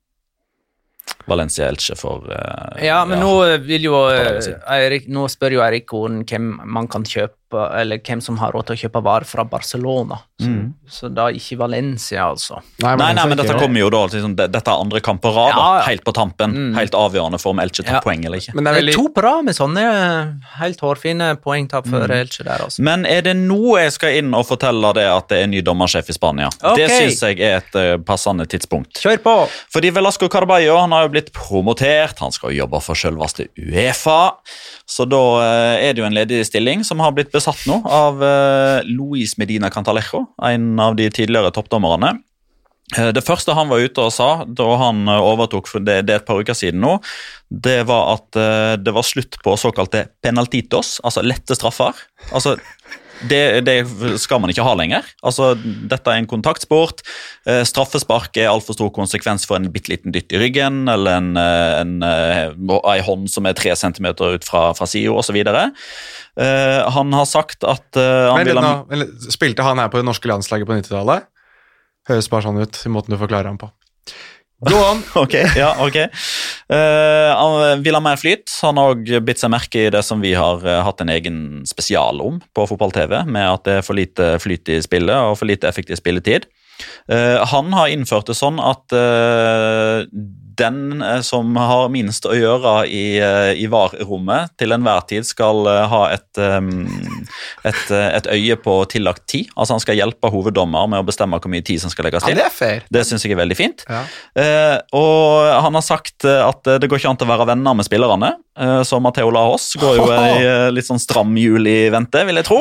Valencia Elche for uh, ja, men ja, nå vil jo Eirik, nå spør jo Eirik Korn hvem man kan kjøpe, eller hvem som har råd til å kjøpe var fra Barcelona, så, mm. så da ikke Valencia altså. Nei, nei, nei men dette kommer jo da liksom, dette er andre kamp på rad, ja, helt på tampen, mm. helt avgjørende for om Elche tar ja. poeng eller ikke. Men det er veldig... to på rad med sånne helt hårfine poengtap for mm. Elche der altså. Men er det noe jeg skal inn og fortelle det at det er ny dommersjef i Spania? Okay. Det synes jeg er et uh, passende tidspunkt. Kjør på! Fordi Velasco Carballo, han har jo blitt promotert, han skal jobbe for selveste UEFA, så da uh, er det jo en ledig stilling som har blitt besatt nå av uh, Luis Medina Cantalejo, en av de tidligere toppdommerne. Uh, det første han var ute og sa da han uh, overtok, for det, det er et par uker siden nå, det var at uh, det var slutt på såkalte penaltitos, altså lette straffer. Altså Det, det skal man ikke ha lenger. Altså, dette er en kontaktsport. Eh, straffespark er alt for stor konsekvens for en bitteliten dytt i ryggen, eller en, en, en, en hånd som er tre centimeter ut fra, fra siden, og så videre. Eh, han har sagt at eh, han Men, vil ha... nå, spilte han her på det norske landslaget på nittitallet? Høres bare sånn ut, i måten du forklarer ham på. Gå an! ok, ja, ok. Uh, han vil ha mer flyt. Han har også bitt seg merke i det som vi har uh, hatt en egen spesial om på fotball-T V, med at det er for lite flyt i spillet og for lite effektiv spilletid. Uh, han har innført det sånn at uh, den som har minst å gjøre i, uh, i V A R-rommet til enhver tid skal uh, ha et, um, et, uh, et øye på tillagt tid. Altså han skal hjelpe hoveddommer med å bestemme hvor mye tid som skal legges til. Ja, det er fair. Det synes jeg er veldig fint. Ja. Uh, og han har sagt at det går ikke an til å være venner med spillerne, uh, så Matteo Lahoz går jo i uh, litt sånn stram jul i vente, vil jeg tro.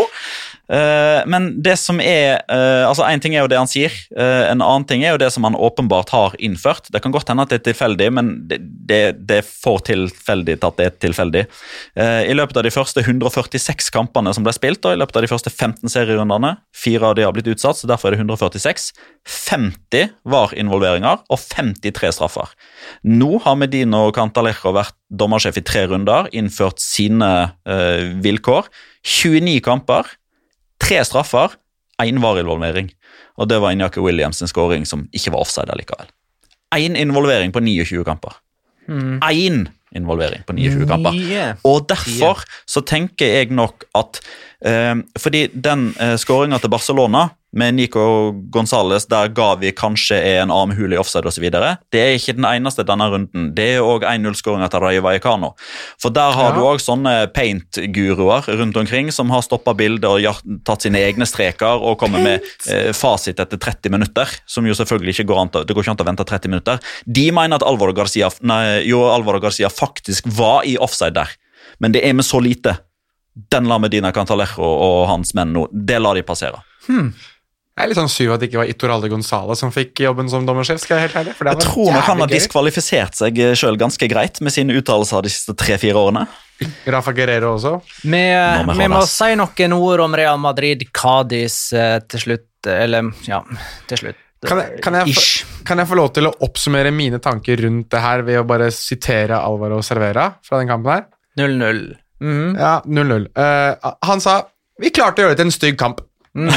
Uh, men det som er uh, altså en ting er jo det han sier, uh, en annen ting er jo det som han åpenbart har innført. Det kan godt hende at det er tilfeldig, men det, det, det er for tilfeldig til at det er tilfeldig. Uh, I løpet av de første hundre og førtiseks kampene som ble spilt, og i løpet av de første femten serierundene, fire av de har blitt utsatt, så derfor er det hundre og førtiseks, femti var involveringer og femtitre straffer. Nå har Medino Cantalejo vært dommersjef i tre runder, innført sine uh, vilkår, tjueni kamper, tre straffer, en var-involvering. Og det var Iñaki Williams' scoring som ikke var offside allikevel. En involvering på tjueni kamper. Mm. En involvering på tjueni kamper. Og derfor så tenker jeg nok at eh, fordi den eh, scoringen til Barcelona med Nico González, der Gavi kanskje er en armhul i offside og så videre, det er ikke den eneste denne runden. Det er også en null-scoring til Rayo Vallecano. For der har ja. du også sånne paint-guruer rundt omkring som har stoppet bildet og tatt sine egne streker og kommer med eh, fasit etter tretti minutter, som jo selvfølgelig ikke går an til, det går ikke an til å vente tretti minutter. De mener at Álvaro Garcia, nei, jo, Álvaro Garcia faktisk var i offside der, men det er med så lite. Den la Medina Cantalejo og hans menn nå, det la de passere. Hmm. Jeg er litt sånn syv at det ikke var Iturralde González som fikk jobben som dommersjef, skal jeg helt ærlig. Jeg tror nok han har diskvalifisert seg selv ganske greit med sine uttalelser de siste tre-fire årene. Rafa Guerrero også. Vi, vi må si noen ord om Real Madrid, Cádiz til slutt, eller ja, til slutt. Kan jeg, kan, jeg få, kan jeg få lov til å oppsummere mine tanker rundt det her ved å bare sitere Álvaro Cervera fra den kampen her? null null. Mm. Ja, null null. Uh, han sa, vi klarte å gjøre det til en stygg kamp. Mm.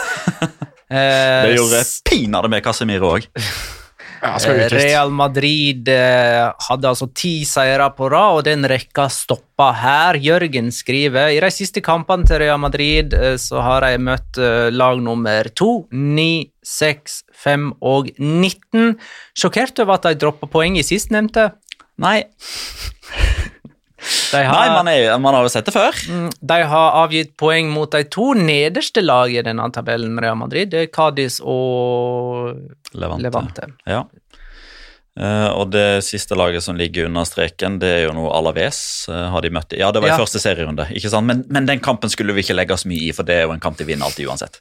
Det gjorde pinadø med Casemiro også. Ja, Real Madrid eh, hadde altså ti seire på rad, og den rekka stoppa her. Jørgen skriver, i de siste kampene til Real Madrid eh, så har jeg møtt eh, lag nummer to, ni, seks, fem og nitten. Sjokkert over at de droppet poeng i sistnevnte? Nei. De har, Nei, man, er, man har jo sett det før. De har avgitt poeng mot de to nederste lag i denne tabellen Real Madrid. Det er Cádiz og Levante. Levante. Ja. Uh, og det siste laget som ligger under streken, det er jo noe Alaves. Uh, har de møtt. Ja, det var i ja. første serierunde, ikke sant? Men, men den kampen skulle vi ikke legge oss mye i, for det er jo en kamp de vinner alltid uansett.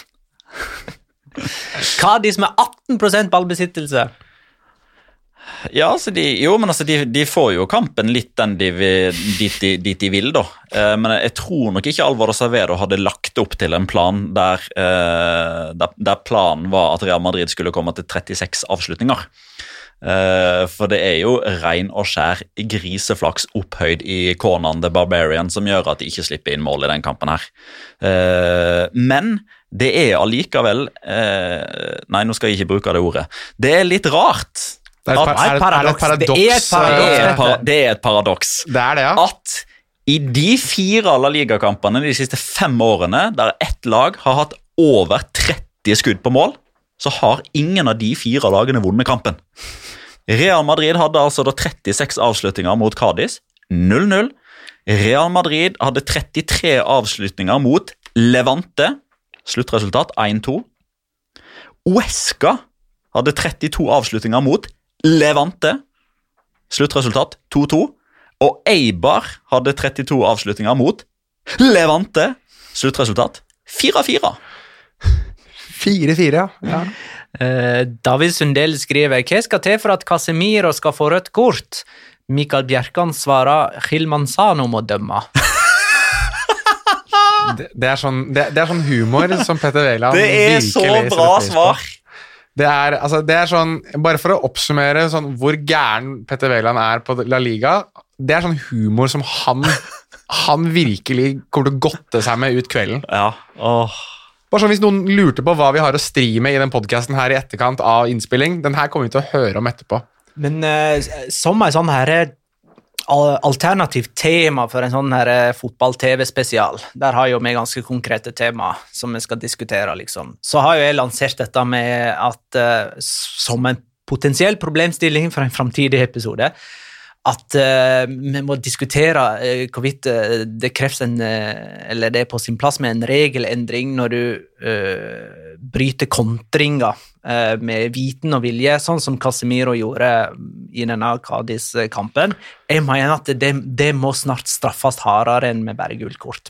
Cádiz med atten prosent ballbesittelse. Ja, altså de, jo, men altså de, de får jo kampen litt den de vil, dit, de, dit de vil da. Eh, men jeg tror nok ikke Álvaro Cervera hadde lagt opp til en plan der, eh, der, der planen var at Real Madrid skulle komme til trettiseks avslutninger. Eh, for det er jo ren og skjær griseflaks opphøyd i Conan the Barbarian som gjør at de ikke slipper inn mål i den kampen her. Eh, men det er allikevel, eh, nei, nå skal jeg ikke bruke det ordet, det er litt rart. Det er et, par, er det, er det et paradoks? Det er et paradoks. Det er et paradoks. Det er det, ja. At i de fire La Liga-kampene de siste fem årene, der ett lag har hatt over tretti skudd på mål, så har ingen av de fire lagene vunnet kampen. Real Madrid hadde altså da trettiseks avslutninger mot Cádiz, null null. Real Madrid hadde trettitre avslutninger mot Levante, sluttresultat en to. Huesca hadde trettito avslutninger mot Levante, sluttresultat to to, og Eibar hadde trettito avslutninger mot Levante, sluttresultat fire fire. fire fire, ja. Uh, David Sundell skriver, hva skal til for at Casemiro skal få rødt kort? Mikael Bjerkan svarer, Gil Manzano må dømme. det, det, er sånn, det, det er sånn humor som Petter Wæland virkelig setter pris på. Det er så bra svar. Det er, altså, det er sånn, bare for å oppsummere sånn, hvor gæren Petter Wæland er på La Liga, det er sånn humor som han, han virkelig kommer til å godte seg med ut kvelden. Ja, åh. Bare sånn, hvis noen lurte på hva vi har å stri med i den podcasten her i etterkant av innspilling, den her kommer vi til å høre om etterpå. Men uh, som en sånn her alternativt tema for en sånn her fotball-tv-spesial. Der har jo vi ganske konkrete tema som vi skal diskutere, liksom. Så har jo jeg lansert dette med at uh, som en potensiell problemstilling for en fremtidig episode, at uh, vi må diskutere uh, hvorvidt uh, det kreves en, uh, eller det er på sin plass med en regelendring når du uh, bryter kontringer uh, med viten og vilje, sånn som Casemiro gjorde i denne Cadiz-kampen. Jeg mener at det, det må snart straffes hardere enn med bare gult kort.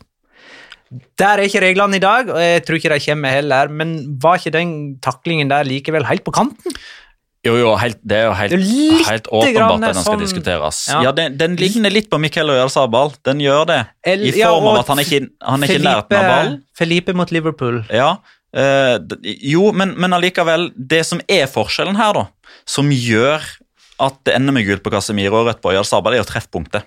Der er ikke reglene i dag, og jeg tror ikke de kommer heller, men var ikke den taklingen der likevel helt på kanten? Jo, jo, helt, det er jo helt, er helt åpenbart at den skal sånn, diskuteres. Ja, ja den, den ligner litt på Mikel Oyarzabal, den gjør det. El, I form ja, av at han ikke, han er ikke lært med ball. Felipe mot Liverpool. Ja, eh, jo, men, men allikevel, det som er forskjellen her da, som gjør at det ender med gult på Casemiro og rødt på Oyarzabal, er jo treffpunktet.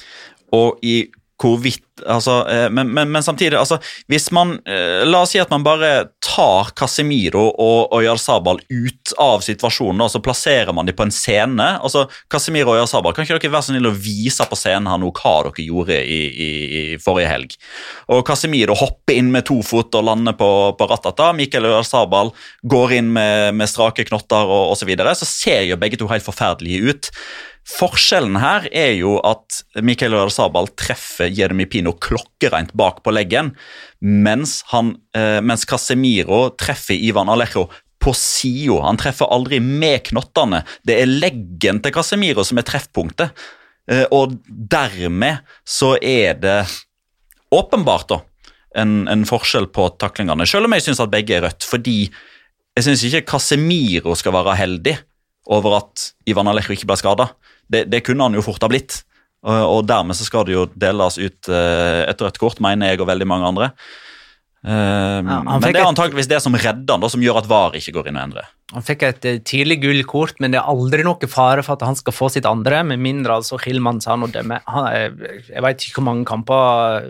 Og i hvorvidt, altså, eh, men, men, men samtidig, altså, hvis man, eh, la oss si at man bare tar Casemiro og Oyarzabal ut av situasjonen, og så plasserer man dem på en scene, altså Casemiro og Oyarzabal, kan ikke dere være så snill å vise på scenen her nå hva dere gjorde i, i, i forrige helg? Og Casemiro hopper inn med to fot og lander på, på Ratata, Mikel Oyarzabal går inn med, med strake knotter og, og så videre, så ser jo begge to helt forferdelige ut. Forskjellen her er jo at Mikel Oyarzabal treffer Jeremy Pino klokkereint bak på leggen, mens, han, eh, mens Casemiro treffer Ivan Alejo på siden. Han treffer aldri med knottene. Det er leggen til Casemiro som er treffpunktet, eh, og dermed så er det åpenbart da, en, en forskjell på taklingene. Selv om jeg synes at begge er rødt, fordi jeg synes ikke Casemiro skal være heldig over at Ivan Alejo ikke ble skadet. Det, det kunne han jo fort ha blitt, og, og dermed så skal det jo deles ut uh, et rødt kort, mener jeg og veldig mange andre. Uh, ja, men det er antageligvis det som redder han, da, som gjør at V A R ikke går inn og endrer. Han fikk et tidlig gult kort, men det er aldri noe fare for at han skal få sitt andre, med mindre altså Hilman sa noe dømme. Han er, jeg vet ikke hvor mange kamper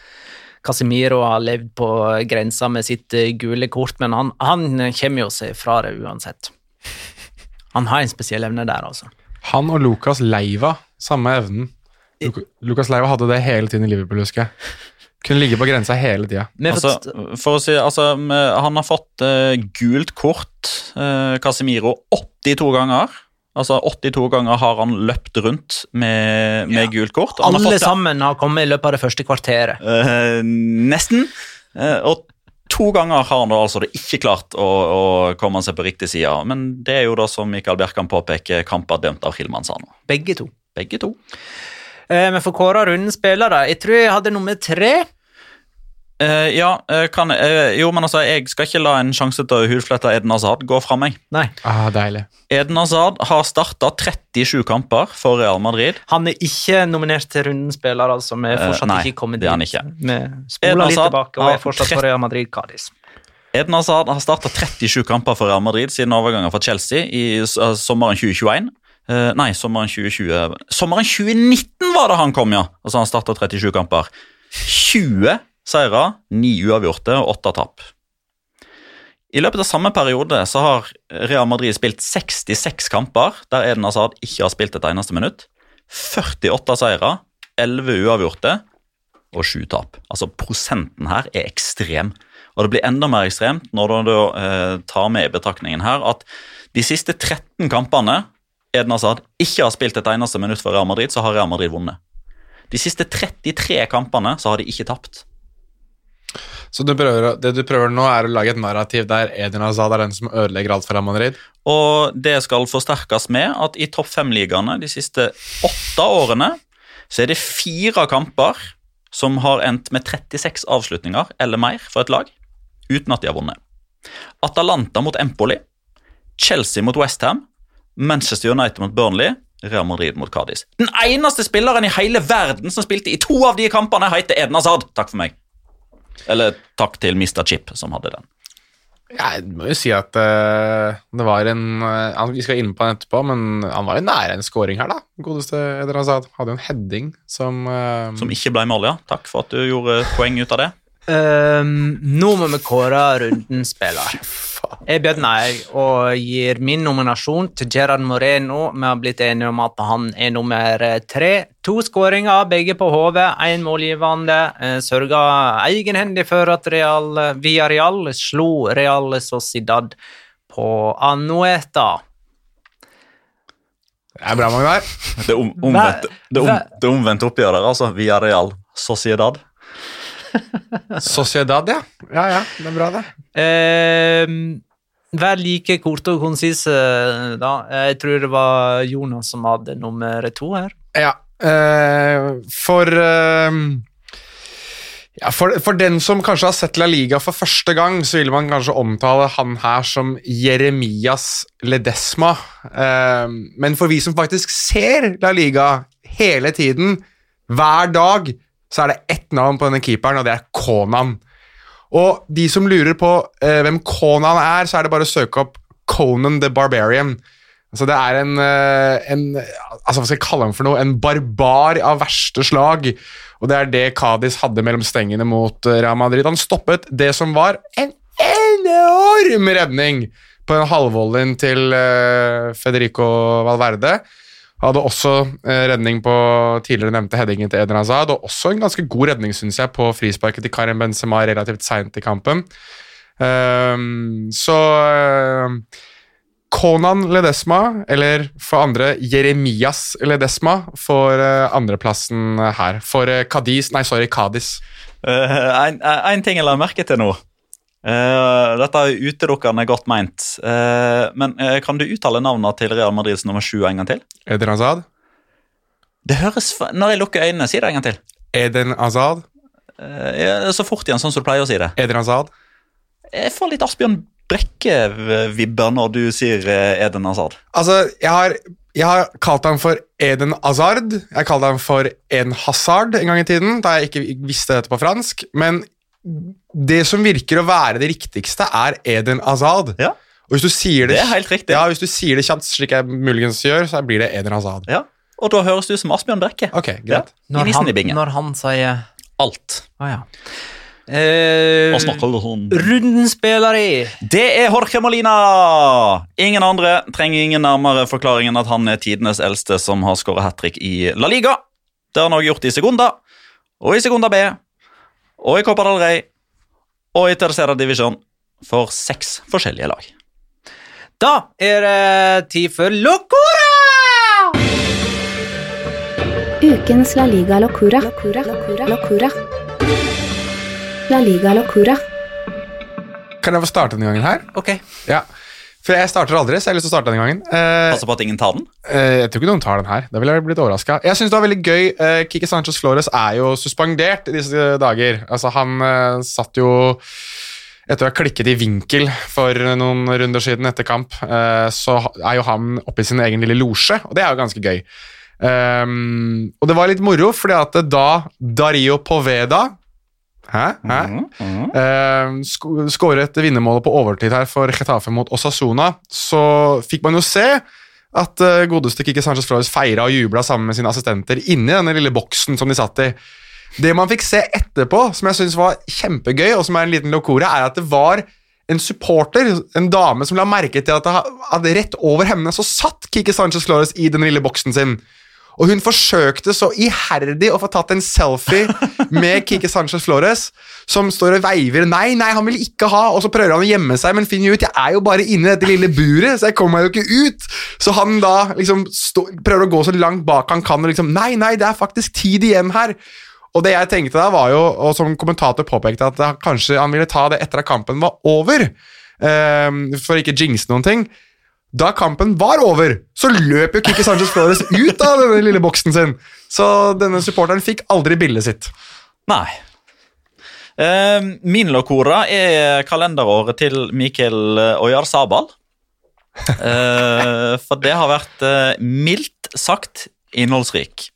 Casemiro har levd på grensa med sitt gule kort, men han, han kommer jo seg fra det uansett. Han har en spesiell evne der, altså. Han og Lucas Leiva, samme evnen. Luk Lucas Leiva hadde det hele tiden i Liverpool, husker jeg. Kunne ligge på grensa hele tiden. Altså, for å si, altså, han har fått uh, gult kort, uh, Casemiro, åttito ganger. Altså, åttito ganger har han løpt rundt med, med ja. gult kort. Alle har fått, sammen har kommet i løpet av det første kvarteret. Uh, nesten. Uh, og To ganger har han da altså det ikke klart å, å komme seg på riktig side, men det er jo da som Mikael Bjerkan påpeker, kamper dømt av Hilman Sano. Begge to. Begge to. Eh, men for kåre rundens spillere, jeg tror jeg hadde nummer tre. Eh, ja, kan, eh, jo, men altså, jeg skal ikke la en sjanse til Hulfletta Eden Hazard gå fra meg. Nei. Ah, deilig. Eden Hazard har startet trettisju kamper for Real Madrid. Han er ikke nominert til rundens spiller, altså, vi er fortsatt eh, nei, ikke kommet dit. Det er han ikke. Vi spoler litt tilbake, og er fortsatt for Real Madrid Cadiz. Eden Hazard har startet trettisju kamper for Real Madrid siden overgangen fra Chelsea i uh, sommeren tjue tjueen. Uh, nei, sommeren tjue tjue. Sommeren tjue nitten var det han kom, ja. Og så har han startet trettisju kamper. tjue seire, ni uavgjorte og åtte tapp. I løpet av samme periode så har Real Madrid spilt sekstiseks kamper, der Eden Hazard ikke har spilt et eneste minutt. førtiåtte seire, elleve uavgjorte og sju tapp. Altså prosenten her er ekstrem. Og det blir enda mer ekstremt når du eh, tar med i betraktningen her at de siste tretten kampene Eden Hazard ikke har spilt et eneste minutt for Real Madrid, så har Real Madrid vunnet. De siste trettitre kampene så har de ikke tapt. Så du prøver, det du prøver nå er å lage et narrativ der Eden Hazard er den som ødelegger alt for Real Madrid? Og det skal forsterkes med at i topp fem-ligaene de siste åtte årene så er det fire kamper som har endt med trettiseks avslutninger eller mer for et lag, uten at de har vunnet. Atalanta mot Empoli, Chelsea mot West Ham, Manchester United mot Burnley, Real Madrid mot Cadiz. Den eneste spilleren i hele verden som spilte i to av de kampene heter Eden Hazard. Takk for meg. Eller takk til mister Chip som hadde den. Ja, jeg må jo si at uh, det var en uh, vi skal inn på den etterpå, men han var jo nære en scoring her da. Godeste Eden Hazard hadde jo en heading som uh, Som ikke ble mål, ja. Takk for at du gjorde poeng ut av det. Um, nå må vi kåre rundens spiller. Jeg begynner og gir min nominasjon til Gerard Moreno. Vi har blitt enige om at han er nummer tre. To skåringer, begge på hodet, en målgivende. Eh, sørget egenhendig for at Real, Villarreal slo Real Sociedad på Anoeta. Det er bra, Magnar. Det om, omvendt, det om, det omvendt oppgjør der, altså. Villarreal Sociedad. Sociedad, ja. Ja, ja, det er bra det. Eh, Vær like kort og konsis da. Jeg tror det var Jonas som hadde nummer to her. Ja, uh, for, uh, ja for for den som kanskje har sett La Liga for første gang, så vil man kanskje omtale han her som Jeremias Ledesma. Uh, men for vi som faktisk ser La Liga hele tiden, hver dag, så er det ett navn på denne keeperen, og det er Konan. Og de som lurer på eh, hvem Conan er, så er det bare å søke opp Conan the Barbarian. Altså det er en, eh, en altså hva skal jeg kalle han for noe? En barbar av verste slag. Og det er det Cadiz hadde mellom stengene mot Real Madrid. Han stoppet det som var en enorm redning på en halvvollen til eh, Federico Valverde. Hadde også eh, redning på tidligere nevnte headingen til Eden Hazard, og også en ganske god redning, synes jeg, på frisparket til Karim Benzema relativt sent i kampen. Um, så uh, Conan Ledesma, eller for andre Jeremias Ledesma, får uh, andreplassen her. For uh, Cadiz, nei, sorry, Cadiz. Uh, en, en ting jeg la merke til nå. Uh, dette er utelukkende godt meint, uh, men uh, kan du uttale navnet til Real Madrids nummer sju en gang til? Eden Hazard. Det høres, når jeg lukker øynene, si det en gang til. Eden Hazard. Uh, ja, så fort igjen, sånn som du pleier å si det. Eden Hazard. Jeg får litt Asbjørn Brekke-vibber når du sier uh, Eden Hazard. Altså, jeg har, jeg har kalt han for Eden Hazard, jeg kalte han for Eden Hazard en gang i tiden, da jeg ikke visste dette på fransk, men det som virker å være det riktigste er Eden Hazard. Ja. Og hvis du sier det, det er helt riktig. Ja, hvis du sier det kjapt, slik jeg muligens gjør, så blir det Eden Hazard. Ja, og da høres du ut som Asbjørn Brekke. Ok, greit. Ja. Når, han, når han sier alt. Å ja. Eh, og snakker sånn. Rundens spiller i. Det er Jorge Molina. Ingen andre trenger ingen nærmere forklaring enn at han er tidenes eldste som har skåret hat-trick i La Liga. Det har han også gjort i Segunda, og i Segunda B, og i Copa del Rey, og i Tercera Divisjon for seks forskjellige lag. Da er det tid for Locura! Ukens La Liga Locura. Locura. Locura. Locura. La Liga Locura. Kan jeg få starte denne gangen her? Ok. Ja, for jeg starter aldri, så jeg har lyst til å starte denne gangen. Eh, Passer på at ingen tar den? eh, jeg tror ikke noen tar den her. Da ville jeg blitt overrasket. Jeg synes det var veldig gøy. Eh, Quique Sánchez Flores er jo suspendert i disse dager. Altså, han eh, satt jo etter å ha klikket i vinkel for noen runder siden etter kamp, eh, så er jo han oppe i sin egen lille losje, og det er jo ganske gøy. Um, og det var litt moro, fordi at da Dario Poveda Hæ? Hæ? Mm, mm. Uh, sk- skåret vinnermålet på overtid her for Getafe mot Osasuna, så fikk man jo se at uh, godeste Quique Sánchez Flores feira og jubla sammen med sine assistenter inni denne lille boksen som de satt i. Det man fikk se etterpå, som jeg synes var kjempegøy, og som er en liten lokore, er at det var en supporter, en dame som la merke til at, det, at rett over henne så satt Quique Sánchez Flores i den lille boksen sin. Og hun forsøkte så iherdig å få tatt en selfie med Quique Sánchez Flores, som står og veiver. Nei, nei, han vil ikke ha, og så prøver han å gjemme seg, men finner ut, jeg er jo bare inne i dette lille buret, så jeg kommer meg jo ikke ut. Så han da liksom stå, prøver å gå så langt bak han kan, og liksom, nei, nei, det er faktisk tid igjen her. Og det jeg tenkte da var jo, og som kommentator påpekte, at det, kanskje han ville ta det etter at kampen var over, um, for ikke jinxe noen ting. Da kampen var over, så løp jo Quique Sánchez Flores ut av denne lille boksen sin. Så denne supporteren fikk aldri bildet sitt. Nei. Uh, min lokora er kalenderåret til Mikel Oyarzabal. Uh, for det har vært uh, mildt sagt innholdsrik.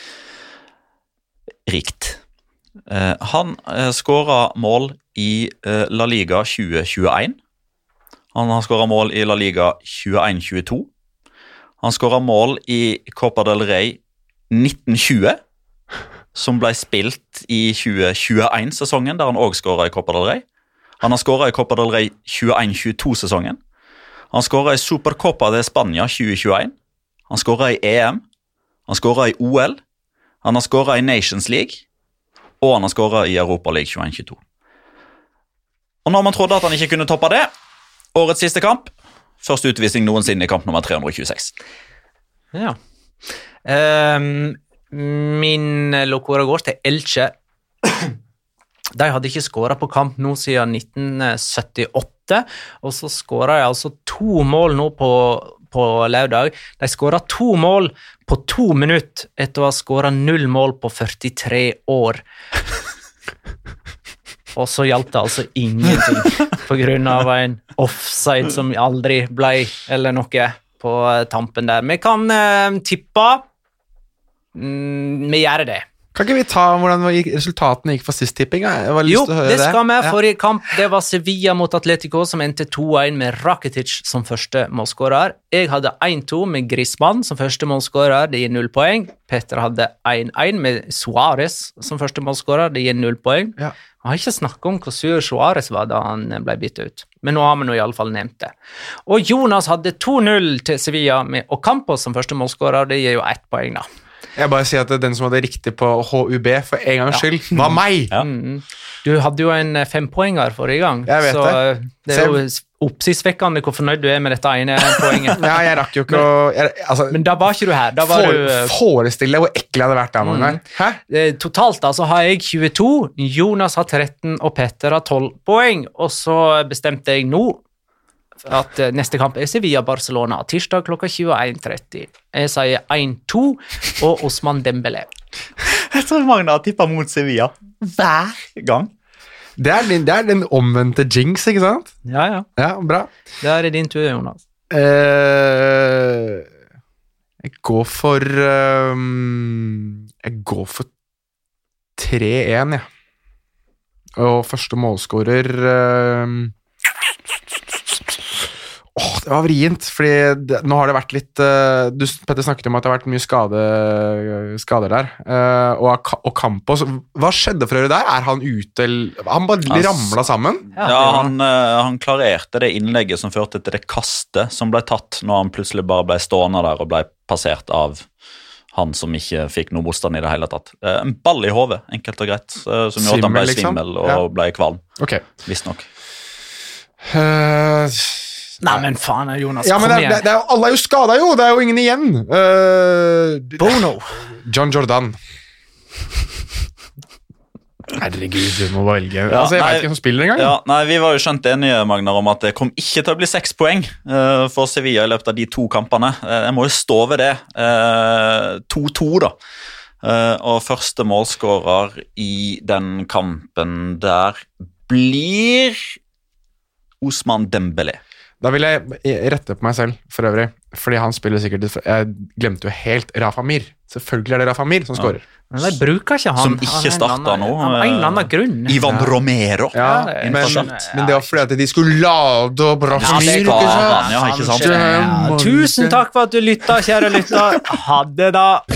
Rikt. Uh, han uh, skåret mål i uh, La Liga tjue tjueen. Han har skåret mål i La Liga tjueen tjueto. Han skåret mål i Copa del Rey nitten tjue, som ble spilt i tjue tjueen-sesongen, der han også skåret i Copa del Rey. Han har skåret i Copa del Rey tjueén tjueto-sesongen. Han har skåret i Supercopa de Spania tjue tjueén. Han skåret i E M. Han skåret i O L. Han har skåret i Nations League. Og han har skåret i Europa League tjueén tjueto. Og når man trodde at han ikke kunne toppe det, årets siste kamp, første utvisning noensinne i kamp nummer tre hundre tjueseks. Ja. Um, min Locora går til Elche. De hadde ikke skåret på kamp nå siden nitten syttiåtte, og så skåret de altså to mål nå på, på lørdag. De skåret to mål på to minutter etter å ha skåret null mål på førtitre år. Og så hjalp det altså ingenting på grunn av en offside som aldri ble, eller noe på tampen der. Vi kan uh, tippe. Mm, vi gjør det. Kan ikke vi ta hvordan resultatene gikk for sist tipping? Jeg var lyst Jo, til å høre det skal vi. Ja. Forrige kamp, det var Sevilla mot Atletico, som endte to-én med Rakitic som første målskårer. Jeg hadde én to med Griezmann som første målskårer, det gir null poeng. Petter hadde én-én med Suarez som første målskårer, det gir null poeng. Ja. Jeg har ikke snakket om hvor sur Suarez var da han ble byttet ut, men nå har vi nå i alle fall nevnt det. Og Jonas hadde to null til Sevilla med Ocampos som første målskårer, det gir jo ett poeng da. Jeg bare sier at den som hadde riktig på H U B for en gangs skyld, var meg. Ja. Mm. Du hadde jo en fempoenger forrige gang, Jeg vet så det. det er jo oppsiktsvekkende hvor fornøyd du er med dette ene poenget. Ja, jeg rakk jo ikke å... Jeg, altså, Men da var ikke du her. Da var for, du, forestill deg hvor ekkel jeg hadde vært der, Magnar. Hæ? eh, totalt altså har jeg tjueto, Jonas har tretten og Petter har tolv poeng, og så bestemte jeg nå at eh, neste kamp er Sevilla-Barcelona, tirsdag klokka tjueén tretti. Jeg sier én to og Ousmane Dembélé. Jeg tror Magna tipper mot Sevilla hver gang. Det er, din, det er den omvendte jinx, ikke sant? Ja, ja. Ja, bra. Da er det din tur, Jonas. Eh, jeg går for um, Jeg går for tre-én, jeg. Og første målskårer um, Åh, det var vrient, fordi det, nå har det vært litt uh, du, Petter snakket om at det har vært mye skade, skader der, uh, og, og Campos, hva skjedde for øvrig der? Er han ute? Han bare Han- ramlet sammen? Ja, Ja, det var- han, eh, han klarerte det innlegget som førte til det kastet som ble tatt når han plutselig bare ble stående der og ble passert av han som ikke fikk noe motstand i det hele tatt. Eh, En ball i hodet, enkelt og greit, eh, som gjorde at han ble Svimmel, liksom? svimmel og Ja. ble kvalm, Ok. visst nok. Uh, Nei, men faen, Jonas, ja, men kom det, er- igjen. det, det er, alle er jo skadet jo, det er jo ingen igjen. Uh, Bono. John Jordan. Herregud, du må velge. Ja, altså, jeg nei, vet ikke hvem som spiller engang. Ja, nei, Vi var jo skjønt enige, Magnar, om at det kom ikke til å bli seks poeng eh, for Sevilla i løpet av de to kampene. Eh, jeg må jo stå ved det. Eh, to-to, da. Eh, og første målskårer i den kampen der blir Ousmane Dembélé. Da vil jeg rette på meg selv, for øvrig. Fordi han spiller sikkert Jeg glemte jo helt Rafa Mir. Selvfølgelig er det Rafa Mir som scorer. Men de bruker ikke han. Som Han ikke er en startet annen- nå, Av en eller annen eh, grunn. Ivan Romero. Ja, det er men, innforstått. men det var fordi at de skulle lade opp Rafa Ja, Mir. det ikke skal sant? han, ja, ikke sant? Ja, tusen takk for at du lytta, kjære lytter. Ha det, da.